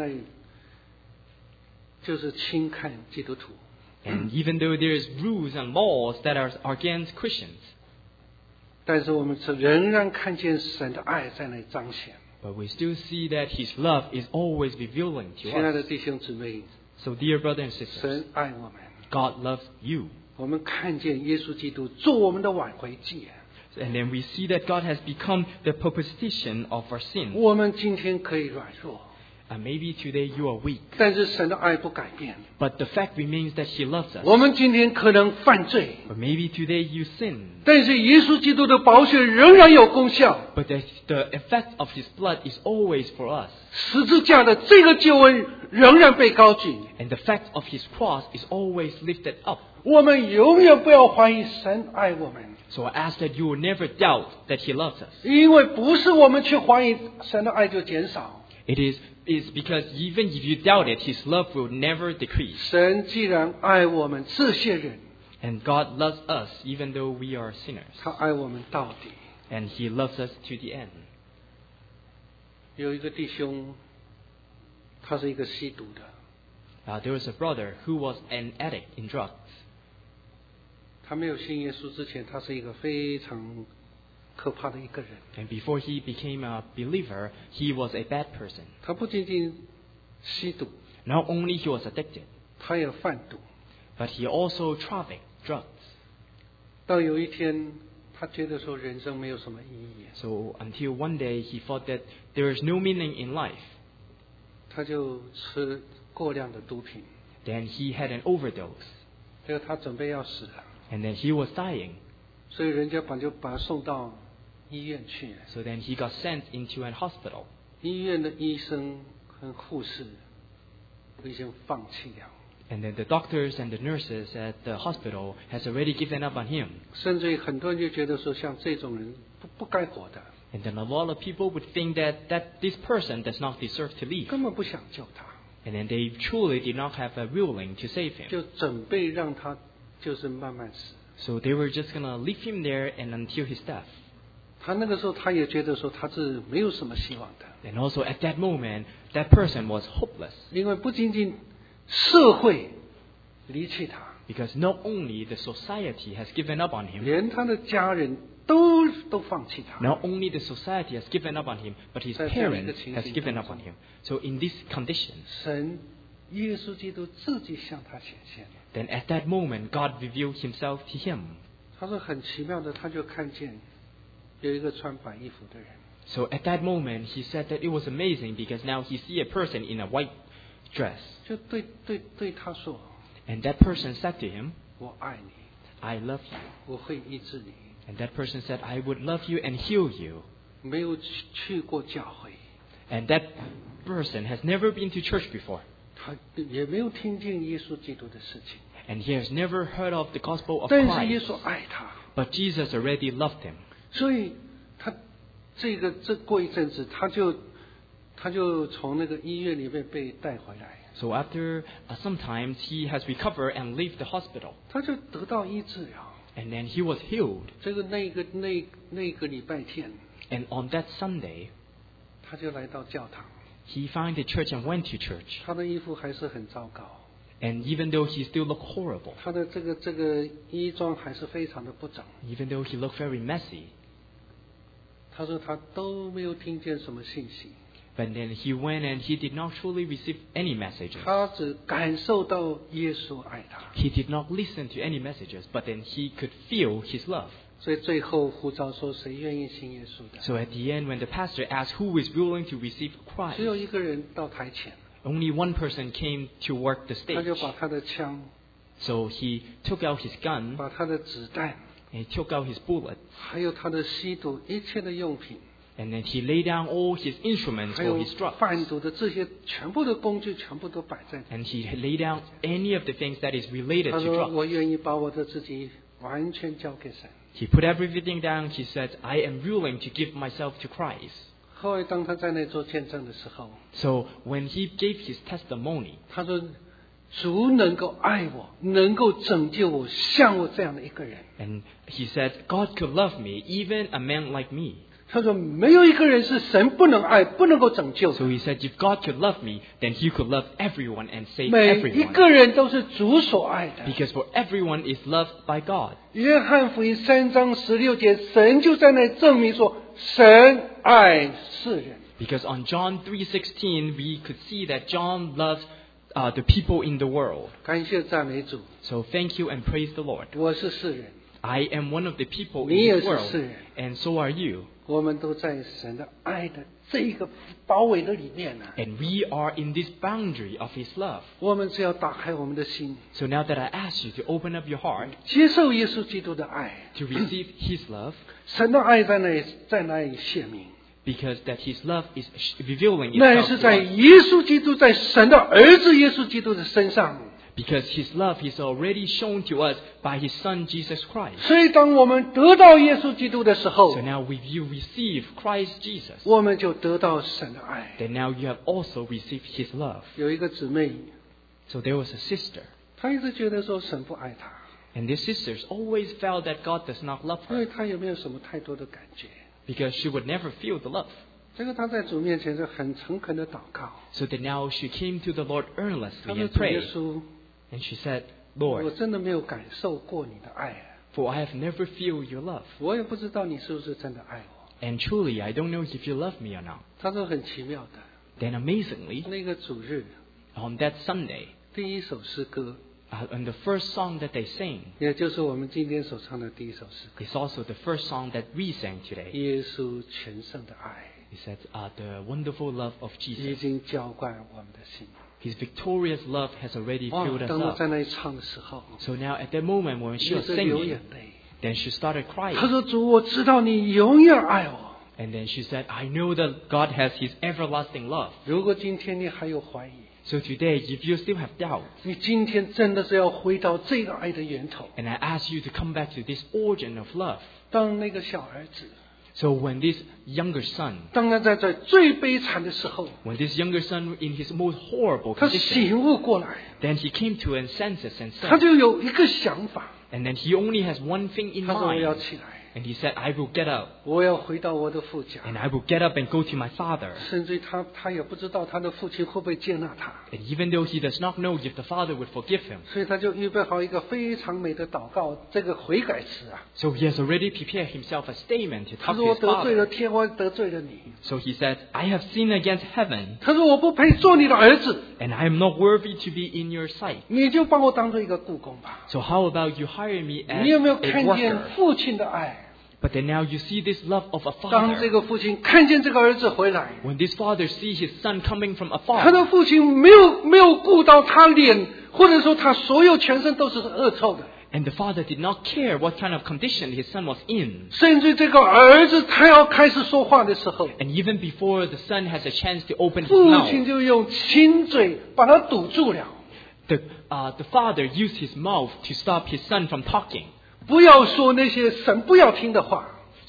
[SPEAKER 1] 就是轻看基督徒
[SPEAKER 2] and even though there's rules and laws that are against Christians,
[SPEAKER 1] 但是我们仍然看见神的爱在那里彰显
[SPEAKER 2] but we still see that His love is always revealing to
[SPEAKER 1] 亲爱的
[SPEAKER 2] us.
[SPEAKER 1] 弟兄姊妹
[SPEAKER 2] So dear brothers and sisters,
[SPEAKER 1] 神爱我们
[SPEAKER 2] God loves you.
[SPEAKER 1] 我们看见耶稣基督做我们的挽回祭
[SPEAKER 2] And then we see that God has become the propitiation of our sins.
[SPEAKER 1] 我们今天可以软弱
[SPEAKER 2] And maybe today you are weak,
[SPEAKER 1] 但是神的爱不改变
[SPEAKER 2] but the fact remains that He loves us.
[SPEAKER 1] 我们今天可能犯罪
[SPEAKER 2] But maybe today you sin,
[SPEAKER 1] 但是耶稣基督的宝血仍然有功效
[SPEAKER 2] but the effect of His blood is always for us.
[SPEAKER 1] 十字架的这个救恩仍然被高举
[SPEAKER 2] And the fact of His cross is always lifted up.
[SPEAKER 1] 我们永远不要怀疑神爱我们
[SPEAKER 2] So I ask that you will never doubt that He loves us.
[SPEAKER 1] 因为不是我们去怀疑神的爱就减少
[SPEAKER 2] It is because even if you doubt it, His love will never decrease.
[SPEAKER 1] 神既然爱我们这些人
[SPEAKER 2] And God loves us even though we are sinners.
[SPEAKER 1] 他爱我们到底
[SPEAKER 2] And He loves us to the end.
[SPEAKER 1] 有一个弟兄他是一个吸毒的
[SPEAKER 2] There was a brother who was an addict in drugs.
[SPEAKER 1] 他没有信耶稣之前他是一个非常可怕的一个人
[SPEAKER 2] And before he became a believer, he was a bad person.
[SPEAKER 1] 他不仅仅吸毒
[SPEAKER 2] Not only he was addicted,
[SPEAKER 1] 他也贩毒
[SPEAKER 2] but he also trafficked drugs.
[SPEAKER 1] 到有一天他觉得说人生没有什么意义
[SPEAKER 2] So until one day he thought that there is no meaning in life.
[SPEAKER 1] 他就吃过量的毒品
[SPEAKER 2] Then he had an overdose.
[SPEAKER 1] 结果他准备要死了
[SPEAKER 2] And then he was dying.
[SPEAKER 1] 所以人家就把他送到医院去
[SPEAKER 2] So then he got sent into an hospital.
[SPEAKER 1] 医院的医生和护士已经放弃了
[SPEAKER 2] And then the doctors and the nurses at the hospital has already given up on him.
[SPEAKER 1] 甚至于很多人就觉得说像这种人不该活的
[SPEAKER 2] And then a lot of people would think that this person does not deserve to live.
[SPEAKER 1] 根本不想救他
[SPEAKER 2] And then they truly did not have a willing to save him.
[SPEAKER 1] 就准备让他就是慢慢死
[SPEAKER 2] So they were just going to leave him there and until his death.
[SPEAKER 1] 他那个时候他也觉得说他是没有什么希望的
[SPEAKER 2] And also at that moment, that person was hopeless.
[SPEAKER 1] 因为不仅仅社会离弃他
[SPEAKER 2] Because not only the society has given up on him,
[SPEAKER 1] 连他的家人都放弃他
[SPEAKER 2] not only the society has given up on him, but his
[SPEAKER 1] 在这样一个
[SPEAKER 2] parents
[SPEAKER 1] 情
[SPEAKER 2] has
[SPEAKER 1] 形
[SPEAKER 2] given
[SPEAKER 1] 当
[SPEAKER 2] up on
[SPEAKER 1] 中
[SPEAKER 2] him. So in this condition,
[SPEAKER 1] 神耶稣基督自己向他显现
[SPEAKER 2] then at that moment, God revealed himself to him.
[SPEAKER 1] 他说很奇妙的他就看见有一个穿白衣服的人
[SPEAKER 2] So at that moment, he said that it was amazing because now he see a person in a white dress.
[SPEAKER 1] 就对他说
[SPEAKER 2] And that person said to him,
[SPEAKER 1] 我爱你
[SPEAKER 2] I love you.
[SPEAKER 1] 我会医治你
[SPEAKER 2] And that person said, I would love you and heal you.
[SPEAKER 1] 没有去过教会
[SPEAKER 2] And that person has never been to church before.
[SPEAKER 1] 他也没有听见耶稣基督的事情
[SPEAKER 2] And he has never heard of the gospel of
[SPEAKER 1] 但是耶
[SPEAKER 2] Christ.
[SPEAKER 1] 稣爱他
[SPEAKER 2] But Jesus already loved him.
[SPEAKER 1] 所以他这过一阵子他就从那个医院里面被带回来
[SPEAKER 2] So after some time, he has recovered and left the hospital.
[SPEAKER 1] 他就得到医治了
[SPEAKER 2] And then he was healed.
[SPEAKER 1] 那个礼拜天
[SPEAKER 2] And on that Sunday,
[SPEAKER 1] 他就来到教堂。
[SPEAKER 2] he found the church and went to church.
[SPEAKER 1] 他的衣服还是很糟糕。
[SPEAKER 2] And even though he still looked horrible,
[SPEAKER 1] 他的这个衣装还是非常的不整。
[SPEAKER 2] even though he looked very messy,
[SPEAKER 1] 他说他都没有听见什么信息。
[SPEAKER 2] but then he went and he did not truly receive any messages.
[SPEAKER 1] 他只感受到耶稣爱他。
[SPEAKER 2] He did not listen to any messages, but then he could feel his love.
[SPEAKER 1] 所以最后呼召说，谁愿意信耶稣的？
[SPEAKER 2] So at the end, when the pastor asked who is willing to receive
[SPEAKER 1] 只有
[SPEAKER 2] Christ,
[SPEAKER 1] 一个人到台前，
[SPEAKER 2] only one person came to work the
[SPEAKER 1] 他就
[SPEAKER 2] stage.
[SPEAKER 1] 把他的枪，
[SPEAKER 2] So he took out his gun,
[SPEAKER 1] 把他的子弹，
[SPEAKER 2] and he took out his bullet,
[SPEAKER 1] 还有他的吸毒一切的用品，
[SPEAKER 2] and then he laid down all his instruments
[SPEAKER 1] 还
[SPEAKER 2] or
[SPEAKER 1] 有
[SPEAKER 2] his drugs.
[SPEAKER 1] 贩毒的这些全部的工具，全部都摆在。
[SPEAKER 2] And he laid down any of the things that is related
[SPEAKER 1] 他
[SPEAKER 2] to
[SPEAKER 1] 说：“我
[SPEAKER 2] drugs.
[SPEAKER 1] 愿意把我的自己完全交给神。”
[SPEAKER 2] He put everything down. He said, I am willing to give myself to Christ.
[SPEAKER 1] 后来当他在那做见证的时候，
[SPEAKER 2] So when he gave his testimony,
[SPEAKER 1] 他说：“主能够爱我，能够拯救我，像我这样的一个人。
[SPEAKER 2] and he said, God could love me, even a man like me. ”
[SPEAKER 1] 他说：“没有一个人是神不能爱、不能够拯救的。
[SPEAKER 2] So he said, if God could love me, then he could love everyone and save
[SPEAKER 1] 每一
[SPEAKER 2] everyone.
[SPEAKER 1] 个人都是主所爱的。”
[SPEAKER 2] Because for everyone is loved by God.
[SPEAKER 1] 约翰福音3章16节，神就在那证明说，神爱世人。
[SPEAKER 2] Because on John 3:16, we could see that John loves the people in the world.
[SPEAKER 1] 感谢赞美主，
[SPEAKER 2] So thank you and praise the Lord.
[SPEAKER 1] 我是世人，
[SPEAKER 2] I am one of the people
[SPEAKER 1] 你
[SPEAKER 2] in
[SPEAKER 1] 也
[SPEAKER 2] this
[SPEAKER 1] 是
[SPEAKER 2] world,
[SPEAKER 1] 世人，
[SPEAKER 2] and so are you.
[SPEAKER 1] 我们都在神的爱的这一个包围的里面呢。
[SPEAKER 2] And we are in this boundary of His love.
[SPEAKER 1] 我们只要打开我们的心，
[SPEAKER 2] So now that I ask you to open up your heart
[SPEAKER 1] 接受耶稣基督的爱，
[SPEAKER 2] to receive His love,
[SPEAKER 1] 神的爱在那里显明，
[SPEAKER 2] because that His love is revealing
[SPEAKER 1] 那
[SPEAKER 2] itself
[SPEAKER 1] 是
[SPEAKER 2] to
[SPEAKER 1] 在
[SPEAKER 2] us.
[SPEAKER 1] 耶稣基督在神的儿子耶稣基督的身上。
[SPEAKER 2] Because His love is already shown to us by His Son Jesus Christ.
[SPEAKER 1] 所以，当我们得到耶稣基督的时候
[SPEAKER 2] So，now if you receive Christ Jesus,
[SPEAKER 1] 我们就得到神的爱。
[SPEAKER 2] then now you have also received His love.
[SPEAKER 1] 有一个姊妹，
[SPEAKER 2] So there was a sister,
[SPEAKER 1] 她一直觉得说神不爱她，
[SPEAKER 2] and this sister always felt that God does not love
[SPEAKER 1] 因为
[SPEAKER 2] her
[SPEAKER 1] 她也没有什么太多的感觉。
[SPEAKER 2] because she would never feel the love.
[SPEAKER 1] 这个她在主面前是很诚恳的祷告，
[SPEAKER 2] So that now she came to the Lord
[SPEAKER 1] 她
[SPEAKER 2] earnestly
[SPEAKER 1] 说：“
[SPEAKER 2] and
[SPEAKER 1] 主耶
[SPEAKER 2] prayed,
[SPEAKER 1] 稣，
[SPEAKER 2] and she said,
[SPEAKER 1] 我
[SPEAKER 2] Lord,
[SPEAKER 1] 真的没有感受过你的爱，
[SPEAKER 2] for I have never felt your love.
[SPEAKER 1] 我也不知道你是不是真的爱我。”
[SPEAKER 2] And truly, I don't know if you love me or not.
[SPEAKER 1] 她说很奇妙的，
[SPEAKER 2] Then amazingly,
[SPEAKER 1] 那个主日
[SPEAKER 2] on that Sunday,
[SPEAKER 1] 第一首诗歌，
[SPEAKER 2] and the first song that they sang
[SPEAKER 1] 也就是我们今天所唱的第一首诗歌，
[SPEAKER 2] is also the first song that we sang today.
[SPEAKER 1] 耶稣全胜的爱
[SPEAKER 2] It says, the wonderful love of
[SPEAKER 1] 已
[SPEAKER 2] Jesus.
[SPEAKER 1] 经浇灌我们的心。
[SPEAKER 2] His victorious love has already
[SPEAKER 1] 哇
[SPEAKER 2] filled！us
[SPEAKER 1] 当我
[SPEAKER 2] up.
[SPEAKER 1] 在那里唱的时候，
[SPEAKER 2] So now at that moment when she
[SPEAKER 1] 一
[SPEAKER 2] was
[SPEAKER 1] 直流
[SPEAKER 2] singing,
[SPEAKER 1] 眼泪。
[SPEAKER 2] then she started
[SPEAKER 1] 他
[SPEAKER 2] crying.
[SPEAKER 1] 说：“主，我知道你永远爱我。
[SPEAKER 2] And then she said, I know that God has His everlasting love.
[SPEAKER 1] 如果今天你还有怀疑，
[SPEAKER 2] So today, if you still have doubt,
[SPEAKER 1] 你今天真的是要回到这个爱的源头。
[SPEAKER 2] and I ask you to come back to this origin of love.
[SPEAKER 1] 当那个小儿子，
[SPEAKER 2] So when this younger son,
[SPEAKER 1] 当他在最悲惨的时候，
[SPEAKER 2] when this younger son in his most horrible
[SPEAKER 1] 他
[SPEAKER 2] condition,
[SPEAKER 1] 醒悟过来，
[SPEAKER 2] then he came to his senses and
[SPEAKER 1] 他
[SPEAKER 2] said,
[SPEAKER 1] 就有一个想法，
[SPEAKER 2] and then he only has one thing in
[SPEAKER 1] 他说：“我要
[SPEAKER 2] mind.
[SPEAKER 1] 起来，
[SPEAKER 2] And he said, I will get up,
[SPEAKER 1] 我要回到我的父家。
[SPEAKER 2] and I will get up and go to my father. ”
[SPEAKER 1] 甚至他也不知道他的父亲会不会接纳他，
[SPEAKER 2] And even though he does not know if the father would forgive him,
[SPEAKER 1] 所以他就预备好一个非常美的祷告，这个悔改词啊。
[SPEAKER 2] so he has already prepared himself a statement to
[SPEAKER 1] 他
[SPEAKER 2] talk
[SPEAKER 1] 说：“
[SPEAKER 2] to
[SPEAKER 1] 我
[SPEAKER 2] his
[SPEAKER 1] 得罪了
[SPEAKER 2] father.
[SPEAKER 1] 天，我得罪了你。
[SPEAKER 2] So he said, I have sinned against heaven, ”
[SPEAKER 1] 他说：“我不配做你的儿子，
[SPEAKER 2] and I am not worthy to be in your sight.
[SPEAKER 1] 你就把我当做一个雇工吧。
[SPEAKER 2] So how about you hire me ” as
[SPEAKER 1] 你有没有
[SPEAKER 2] a
[SPEAKER 1] 看见
[SPEAKER 2] worker?
[SPEAKER 1] 父亲的爱？
[SPEAKER 2] But then now you see this love of a
[SPEAKER 1] 当这
[SPEAKER 2] father.
[SPEAKER 1] 个父亲看见这个儿子回来，
[SPEAKER 2] When this father sees his son coming from
[SPEAKER 1] 他的
[SPEAKER 2] afar,
[SPEAKER 1] 父亲没有顾到他脸，或者说他所有全身都是恶臭的，
[SPEAKER 2] and the father did not care what kind of condition his son was in.
[SPEAKER 1] 甚至这个儿子他要开始说话的时候，
[SPEAKER 2] And even before the son has a chance to open his
[SPEAKER 1] 父亲
[SPEAKER 2] mouth,
[SPEAKER 1] 就用亲嘴把他堵住了。
[SPEAKER 2] the father used his mouth to stop his son from talking.
[SPEAKER 1] 不要说那些神不要听的话，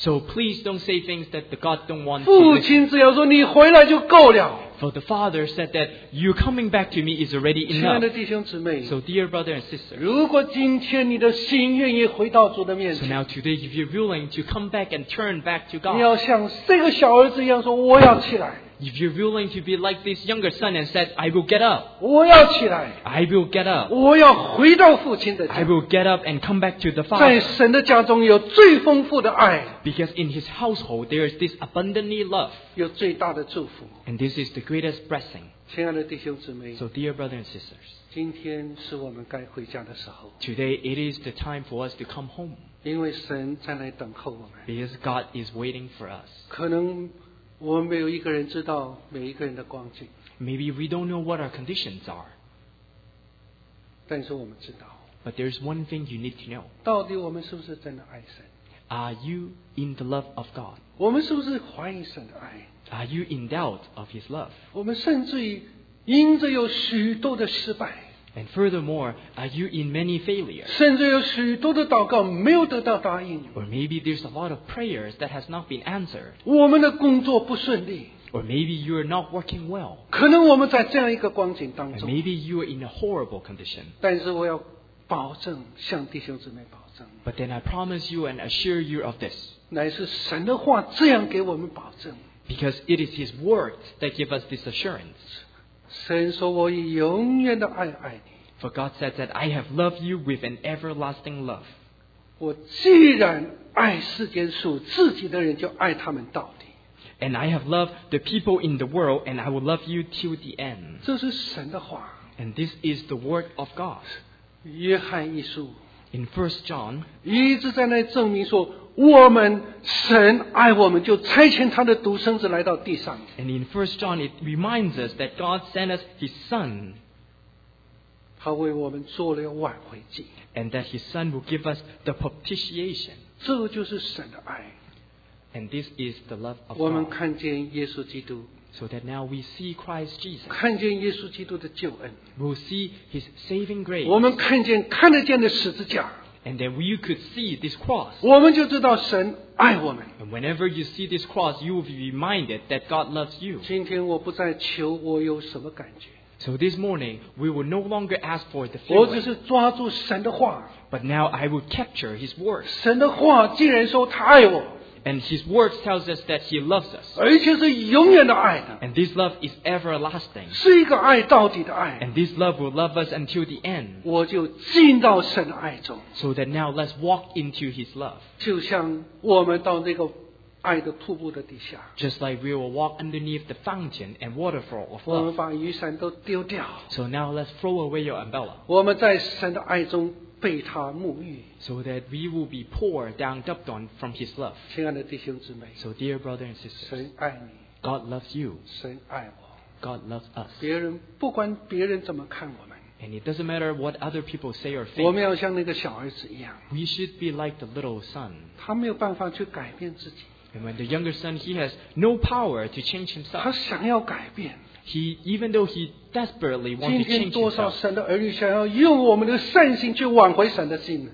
[SPEAKER 2] So please don't say things that the God don't want to
[SPEAKER 1] 父
[SPEAKER 2] listen.
[SPEAKER 1] 亲只要说你回来就够了。
[SPEAKER 2] For the Father said that you coming back to me is already
[SPEAKER 1] 亲爱
[SPEAKER 2] enough.
[SPEAKER 1] 的弟兄姊妹，
[SPEAKER 2] So dear brother and sister,
[SPEAKER 1] 如果今天你的心愿意回到主的面
[SPEAKER 2] so
[SPEAKER 1] 前，
[SPEAKER 2] now today if you're willing to come back and turn back to
[SPEAKER 1] 你
[SPEAKER 2] God,
[SPEAKER 1] 要像这个小儿子一样说：“我要起来，
[SPEAKER 2] if you're willing to be like this younger son and said, I will get up,
[SPEAKER 1] 我要起来，
[SPEAKER 2] I will get up,
[SPEAKER 1] 我要回到父亲的
[SPEAKER 2] I
[SPEAKER 1] 家。
[SPEAKER 2] will get up and come back to the
[SPEAKER 1] 在
[SPEAKER 2] Father.
[SPEAKER 1] 神的家中有最丰富的爱，
[SPEAKER 2] Because in his household there is this abundantly love,
[SPEAKER 1] 有最大的祝福。
[SPEAKER 2] and this is the greatest blessing.
[SPEAKER 1] 亲爱的弟兄姊妹，
[SPEAKER 2] So dear brothers and sisters,
[SPEAKER 1] 今天是我们该回家的时候，
[SPEAKER 2] today it is the time for us to come home,
[SPEAKER 1] 因为神在那里等候我们。
[SPEAKER 2] because God is waiting for us.
[SPEAKER 1] 可能我们没有一个人知道每一个人的光景，
[SPEAKER 2] Maybe we don't know what our conditions are,
[SPEAKER 1] 但是我们知道，
[SPEAKER 2] but there's one thing you need to know.
[SPEAKER 1] 到底我们是不是真的爱神？
[SPEAKER 2] Are you in the love of God?
[SPEAKER 1] 我们是不是怀疑神的爱？
[SPEAKER 2] Are you in doubt of his love?
[SPEAKER 1] 我们甚至于因着有许多的失败，
[SPEAKER 2] And furthermore, are you in many failures?
[SPEAKER 1] 甚至有许多的祷告没有得到答应，
[SPEAKER 2] Or maybe there's a lot of prayers that has not been answered.
[SPEAKER 1] 我们的工作不顺利，
[SPEAKER 2] Or maybe you're not working well.
[SPEAKER 1] 可能我们在这样一个光景当
[SPEAKER 2] And
[SPEAKER 1] 中，
[SPEAKER 2] maybe you're in a horrible condition.
[SPEAKER 1] 但是我要保证，向弟兄姊妹保证，
[SPEAKER 2] But then I promise you and assure you of this.
[SPEAKER 1] 乃是神的话这样给我们保证。
[SPEAKER 2] Because it is his words that give us this assurance.
[SPEAKER 1] 神说：“我以永远的爱爱你。
[SPEAKER 2] For God said that I have loved you with an everlasting love.
[SPEAKER 1] 我既然爱世间属自己的人，就爱他们到底。”
[SPEAKER 2] And I have loved the people in the world, and I will love you till the end.
[SPEAKER 1] 这是神的话。
[SPEAKER 2] And this is the word of God.
[SPEAKER 1] 约翰一书
[SPEAKER 2] In 1 John,
[SPEAKER 1] 一直在那证明说，我们神爱我们，就差遣他的独生子来到地上。
[SPEAKER 2] and in 1 John it reminds us that God sent us his Son,
[SPEAKER 1] 他为我们做了挽回祭，
[SPEAKER 2] and that his Son will give us the propitiation.
[SPEAKER 1] 这就是神的爱。
[SPEAKER 2] And this is the love of
[SPEAKER 1] 我们
[SPEAKER 2] God.
[SPEAKER 1] 看见耶稣基督，
[SPEAKER 2] So that now we see Christ Jesus.
[SPEAKER 1] 看见耶稣基督的救恩，
[SPEAKER 2] We'll see his saving grace.
[SPEAKER 1] 我们看得见的十字架，
[SPEAKER 2] And then you could see this cross.
[SPEAKER 1] 我们就知道神爱我们。
[SPEAKER 2] And whenever you see this cross, you will be reminded that God loves you.
[SPEAKER 1] 今天我不再求我有什么感觉，
[SPEAKER 2] So this morning, we will no longer ask for the
[SPEAKER 1] 我只
[SPEAKER 2] feeling.
[SPEAKER 1] 是抓住神的话。
[SPEAKER 2] But now I will capture his words.
[SPEAKER 1] 神的话既然说他爱我，
[SPEAKER 2] And his words tells us that he loves us.
[SPEAKER 1] 而且是永远的爱的，
[SPEAKER 2] And this love is everlasting.
[SPEAKER 1] 是一个爱到底的爱，
[SPEAKER 2] And this love will love us until the end.
[SPEAKER 1] 我就进到神的爱中，
[SPEAKER 2] So that now let's walk into his love.
[SPEAKER 1] 就像我们到那个爱的瀑布的底下，
[SPEAKER 2] Just like we will walk underneath the fountain and waterfall of
[SPEAKER 1] 我们
[SPEAKER 2] love.
[SPEAKER 1] 把雨伞都丢掉，
[SPEAKER 2] So now let's throw away your umbrella.
[SPEAKER 1] 我们在神的爱中被他沐浴。
[SPEAKER 2] So that we will be poured down, dubbed on from his love.
[SPEAKER 1] 亲爱的弟兄姊妹，
[SPEAKER 2] So dear brother and sister,
[SPEAKER 1] 神爱你，
[SPEAKER 2] God loves you.
[SPEAKER 1] 神爱我。
[SPEAKER 2] God loves us.
[SPEAKER 1] 别人不管别人怎么看我们，
[SPEAKER 2] And it doesn't matter what other people say or
[SPEAKER 1] 我
[SPEAKER 2] think.
[SPEAKER 1] 们要像那个小儿子一样，
[SPEAKER 2] We should be like the little son.
[SPEAKER 1] 他没有办法去改变自己，
[SPEAKER 2] And when the younger son, he has no power to change
[SPEAKER 1] 他
[SPEAKER 2] himself.
[SPEAKER 1] 想要改变。
[SPEAKER 2] He, even though he desperately
[SPEAKER 1] 今
[SPEAKER 2] wants to
[SPEAKER 1] 天
[SPEAKER 2] change
[SPEAKER 1] 多少
[SPEAKER 2] himself.
[SPEAKER 1] 神的儿女想要用我们的善行去挽回神的心呢？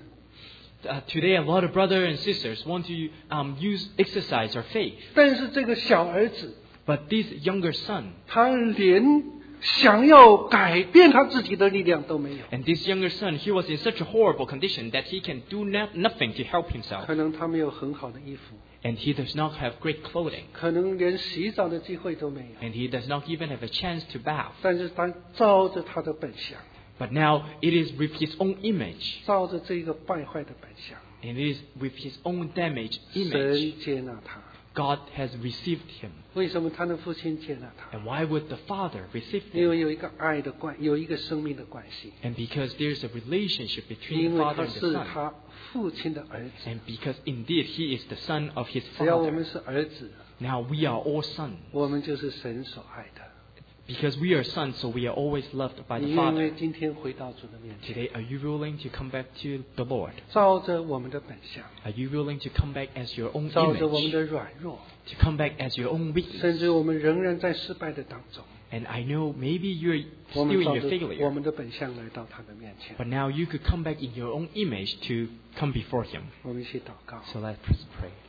[SPEAKER 2] Today, a lot of brothers and sisters want to exercise our faith.
[SPEAKER 1] 但是这个小儿子，
[SPEAKER 2] But this younger son,
[SPEAKER 1] 他连想要改变他自己的力量都没有。
[SPEAKER 2] and this younger son, he was in such a horrible condition that he can do nothing to help himself.
[SPEAKER 1] 可能他没有很好的衣服，
[SPEAKER 2] And he does not have great clothing.
[SPEAKER 1] 可能连洗澡的机会都没有。
[SPEAKER 2] And he does not even have a chance to bath.
[SPEAKER 1] 但是他照着他的本相，
[SPEAKER 2] But now it is with his own image.
[SPEAKER 1] 照着这个败坏的本相，
[SPEAKER 2] And it is with his own damaged image.
[SPEAKER 1] 神接纳他。
[SPEAKER 2] God has received him.
[SPEAKER 1] 为什么他的父亲接纳他？
[SPEAKER 2] And why would the father receive
[SPEAKER 1] 因
[SPEAKER 2] him?
[SPEAKER 1] 为有一个爱的有一个生命的关系，
[SPEAKER 2] And because there's a relationship between
[SPEAKER 1] 因
[SPEAKER 2] the
[SPEAKER 1] 为
[SPEAKER 2] father
[SPEAKER 1] 他
[SPEAKER 2] and the
[SPEAKER 1] 是
[SPEAKER 2] son.
[SPEAKER 1] 他父亲的儿子。
[SPEAKER 2] And because indeed he is the son of his
[SPEAKER 1] 只要我们
[SPEAKER 2] father.
[SPEAKER 1] 是儿子，
[SPEAKER 2] Now we are all sons.
[SPEAKER 1] 我们就是神所爱的。
[SPEAKER 2] Because we are sons, so we are always loved by
[SPEAKER 1] 你
[SPEAKER 2] the
[SPEAKER 1] 愿意
[SPEAKER 2] Father.
[SPEAKER 1] 今天回到主的面前，
[SPEAKER 2] Today, are you willing to come back to the Lord?
[SPEAKER 1] 照着我们的本相，
[SPEAKER 2] Are you willing to come back as your own
[SPEAKER 1] 照着我们
[SPEAKER 2] image?
[SPEAKER 1] 的软弱，
[SPEAKER 2] To come back as your own weakness?
[SPEAKER 1] 甚至我们仍然在失败的当中，
[SPEAKER 2] And I know maybe you're
[SPEAKER 1] 我
[SPEAKER 2] still
[SPEAKER 1] 们
[SPEAKER 2] in
[SPEAKER 1] 照
[SPEAKER 2] your
[SPEAKER 1] 着我
[SPEAKER 2] failure.
[SPEAKER 1] 们的本相来到他的面前。
[SPEAKER 2] But now you could come back in your own image to come before Him.
[SPEAKER 1] 我们一起祷告，
[SPEAKER 2] So let's pray.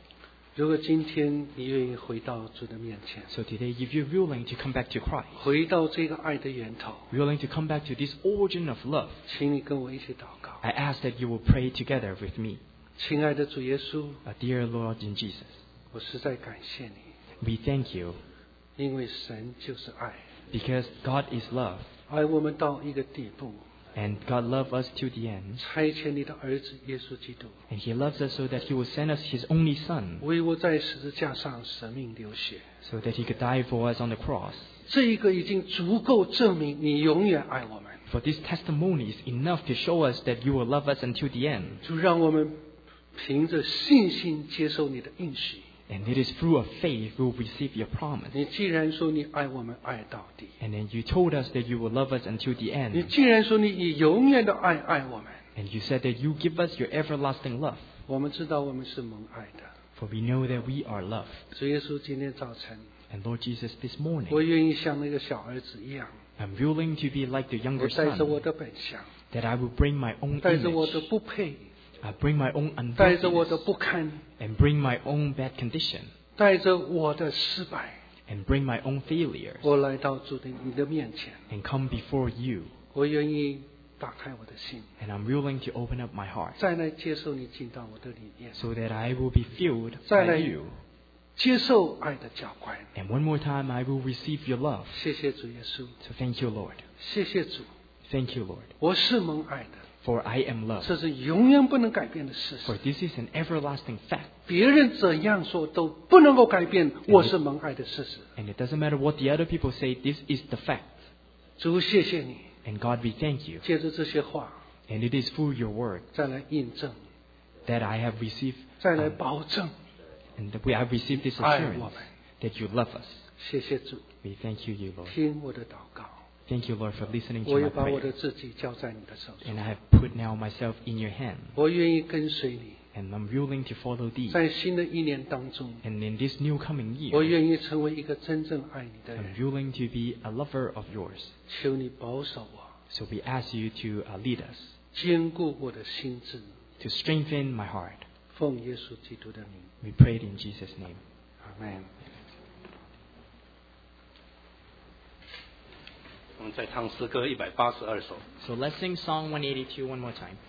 [SPEAKER 1] 如果今天你愿意回到主的面前
[SPEAKER 2] So today, if you're willing to come back to Christ,
[SPEAKER 1] 回到这个爱的源头
[SPEAKER 2] willing to come back to this origin of love,
[SPEAKER 1] 请你跟我一起祷告
[SPEAKER 2] I ask that you will pray together with me.
[SPEAKER 1] 亲爱的主耶稣
[SPEAKER 2] Dear Lord in Jesus,
[SPEAKER 1] 我实在感谢你
[SPEAKER 2] we thank you
[SPEAKER 1] 因为神就是爱
[SPEAKER 2] because God is love,
[SPEAKER 1] 爱我们到一个地步
[SPEAKER 2] and God loved us to the end,
[SPEAKER 1] 差遣你的儿子耶稣基督
[SPEAKER 2] and He loves us so that He will send us His only Son,
[SPEAKER 1] 为我在十字架上舍命流血
[SPEAKER 2] so that He could die for us on the cross.
[SPEAKER 1] 这一个已经足够证明你永远爱我们
[SPEAKER 2] For this testimony is enough to show us that you will love us until the end.
[SPEAKER 1] 就让我们凭着信心接受你的应许
[SPEAKER 2] And it is through a faith we will receive your promise.
[SPEAKER 1] 你既然说你爱我们爱到底
[SPEAKER 2] And then you told us that you will love us until the
[SPEAKER 1] 你
[SPEAKER 2] end.
[SPEAKER 1] 既然说你以永远的爱爱我们
[SPEAKER 2] And you said that you give us your everlasting love.
[SPEAKER 1] 我们知道我们是蒙爱的
[SPEAKER 2] For we know that we are loved.
[SPEAKER 1] 主耶稣今天早晨
[SPEAKER 2] And Lord Jesus, this
[SPEAKER 1] 我
[SPEAKER 2] morning,
[SPEAKER 1] 愿意像那个小儿子一样
[SPEAKER 2] I'm willing to be like the
[SPEAKER 1] 我
[SPEAKER 2] younger
[SPEAKER 1] 带着我
[SPEAKER 2] son,
[SPEAKER 1] 的本相
[SPEAKER 2] that I will bring my own
[SPEAKER 1] 带着我的
[SPEAKER 2] image,
[SPEAKER 1] 不配
[SPEAKER 2] I bring my own
[SPEAKER 1] 带着我的
[SPEAKER 2] unworthiness,
[SPEAKER 1] 不堪
[SPEAKER 2] and bring my own bad condition,
[SPEAKER 1] 带着我的失败
[SPEAKER 2] and bring my own failures,
[SPEAKER 1] 我来到主的你的面前
[SPEAKER 2] and come before you.
[SPEAKER 1] 我愿意打开我的心
[SPEAKER 2] And I'm willing to open up my heart,
[SPEAKER 1] 再来接受你进到我的里面
[SPEAKER 2] so that I will be filled
[SPEAKER 1] 再
[SPEAKER 2] by
[SPEAKER 1] 来
[SPEAKER 2] you.
[SPEAKER 1] 接受爱的浇灌
[SPEAKER 2] And one more time, I will receive your love.
[SPEAKER 1] 谢谢主耶稣
[SPEAKER 2] So thank you, Lord.
[SPEAKER 1] 谢谢主
[SPEAKER 2] Thank you, Lord.
[SPEAKER 1] 我是蒙爱的
[SPEAKER 2] For I am loved.
[SPEAKER 1] 这是永远不能改变的事
[SPEAKER 2] For
[SPEAKER 1] 实
[SPEAKER 2] this is an everlasting fact.
[SPEAKER 1] 别人怎样说都不能够改变我是蒙爱的事实
[SPEAKER 2] And it doesn't matter what the other people say, this is the fact.
[SPEAKER 1] 主谢谢你
[SPEAKER 2] And God, we thank you.
[SPEAKER 1] 借着这些话
[SPEAKER 2] And it is through your word
[SPEAKER 1] 再来印证
[SPEAKER 2] that I have received,
[SPEAKER 1] 再来保证
[SPEAKER 2] and that we have received this
[SPEAKER 1] 爱
[SPEAKER 2] assurance
[SPEAKER 1] 我们
[SPEAKER 2] that you love us.
[SPEAKER 1] 谢谢主
[SPEAKER 2] We thank you, Lord.
[SPEAKER 1] 听我的祷告
[SPEAKER 2] Thank you, Lord, for listening to
[SPEAKER 1] 我
[SPEAKER 2] my
[SPEAKER 1] 也把我
[SPEAKER 2] prayer.
[SPEAKER 1] 的自己交在你的手中
[SPEAKER 2] And I have put now myself in your hand.
[SPEAKER 1] 我愿意跟随你
[SPEAKER 2] And I'm willing to follow thee.
[SPEAKER 1] 在新的一年当中
[SPEAKER 2] And in this new coming
[SPEAKER 1] 我
[SPEAKER 2] year,
[SPEAKER 1] 愿意成为一个真正爱你的
[SPEAKER 2] I'm
[SPEAKER 1] 人
[SPEAKER 2] willing to be a lover of yours.
[SPEAKER 1] 求你保守我
[SPEAKER 2] So we ask you to lead us,
[SPEAKER 1] 坚固我的心智
[SPEAKER 2] to strengthen my heart.
[SPEAKER 1] 奉耶稣基督的名
[SPEAKER 2] We pray it in Jesus' name.
[SPEAKER 1] 阿门
[SPEAKER 3] 我们再唱诗歌182首。
[SPEAKER 2] So let's sing Song 182 one more time.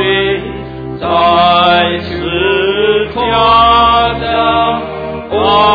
[SPEAKER 4] Oh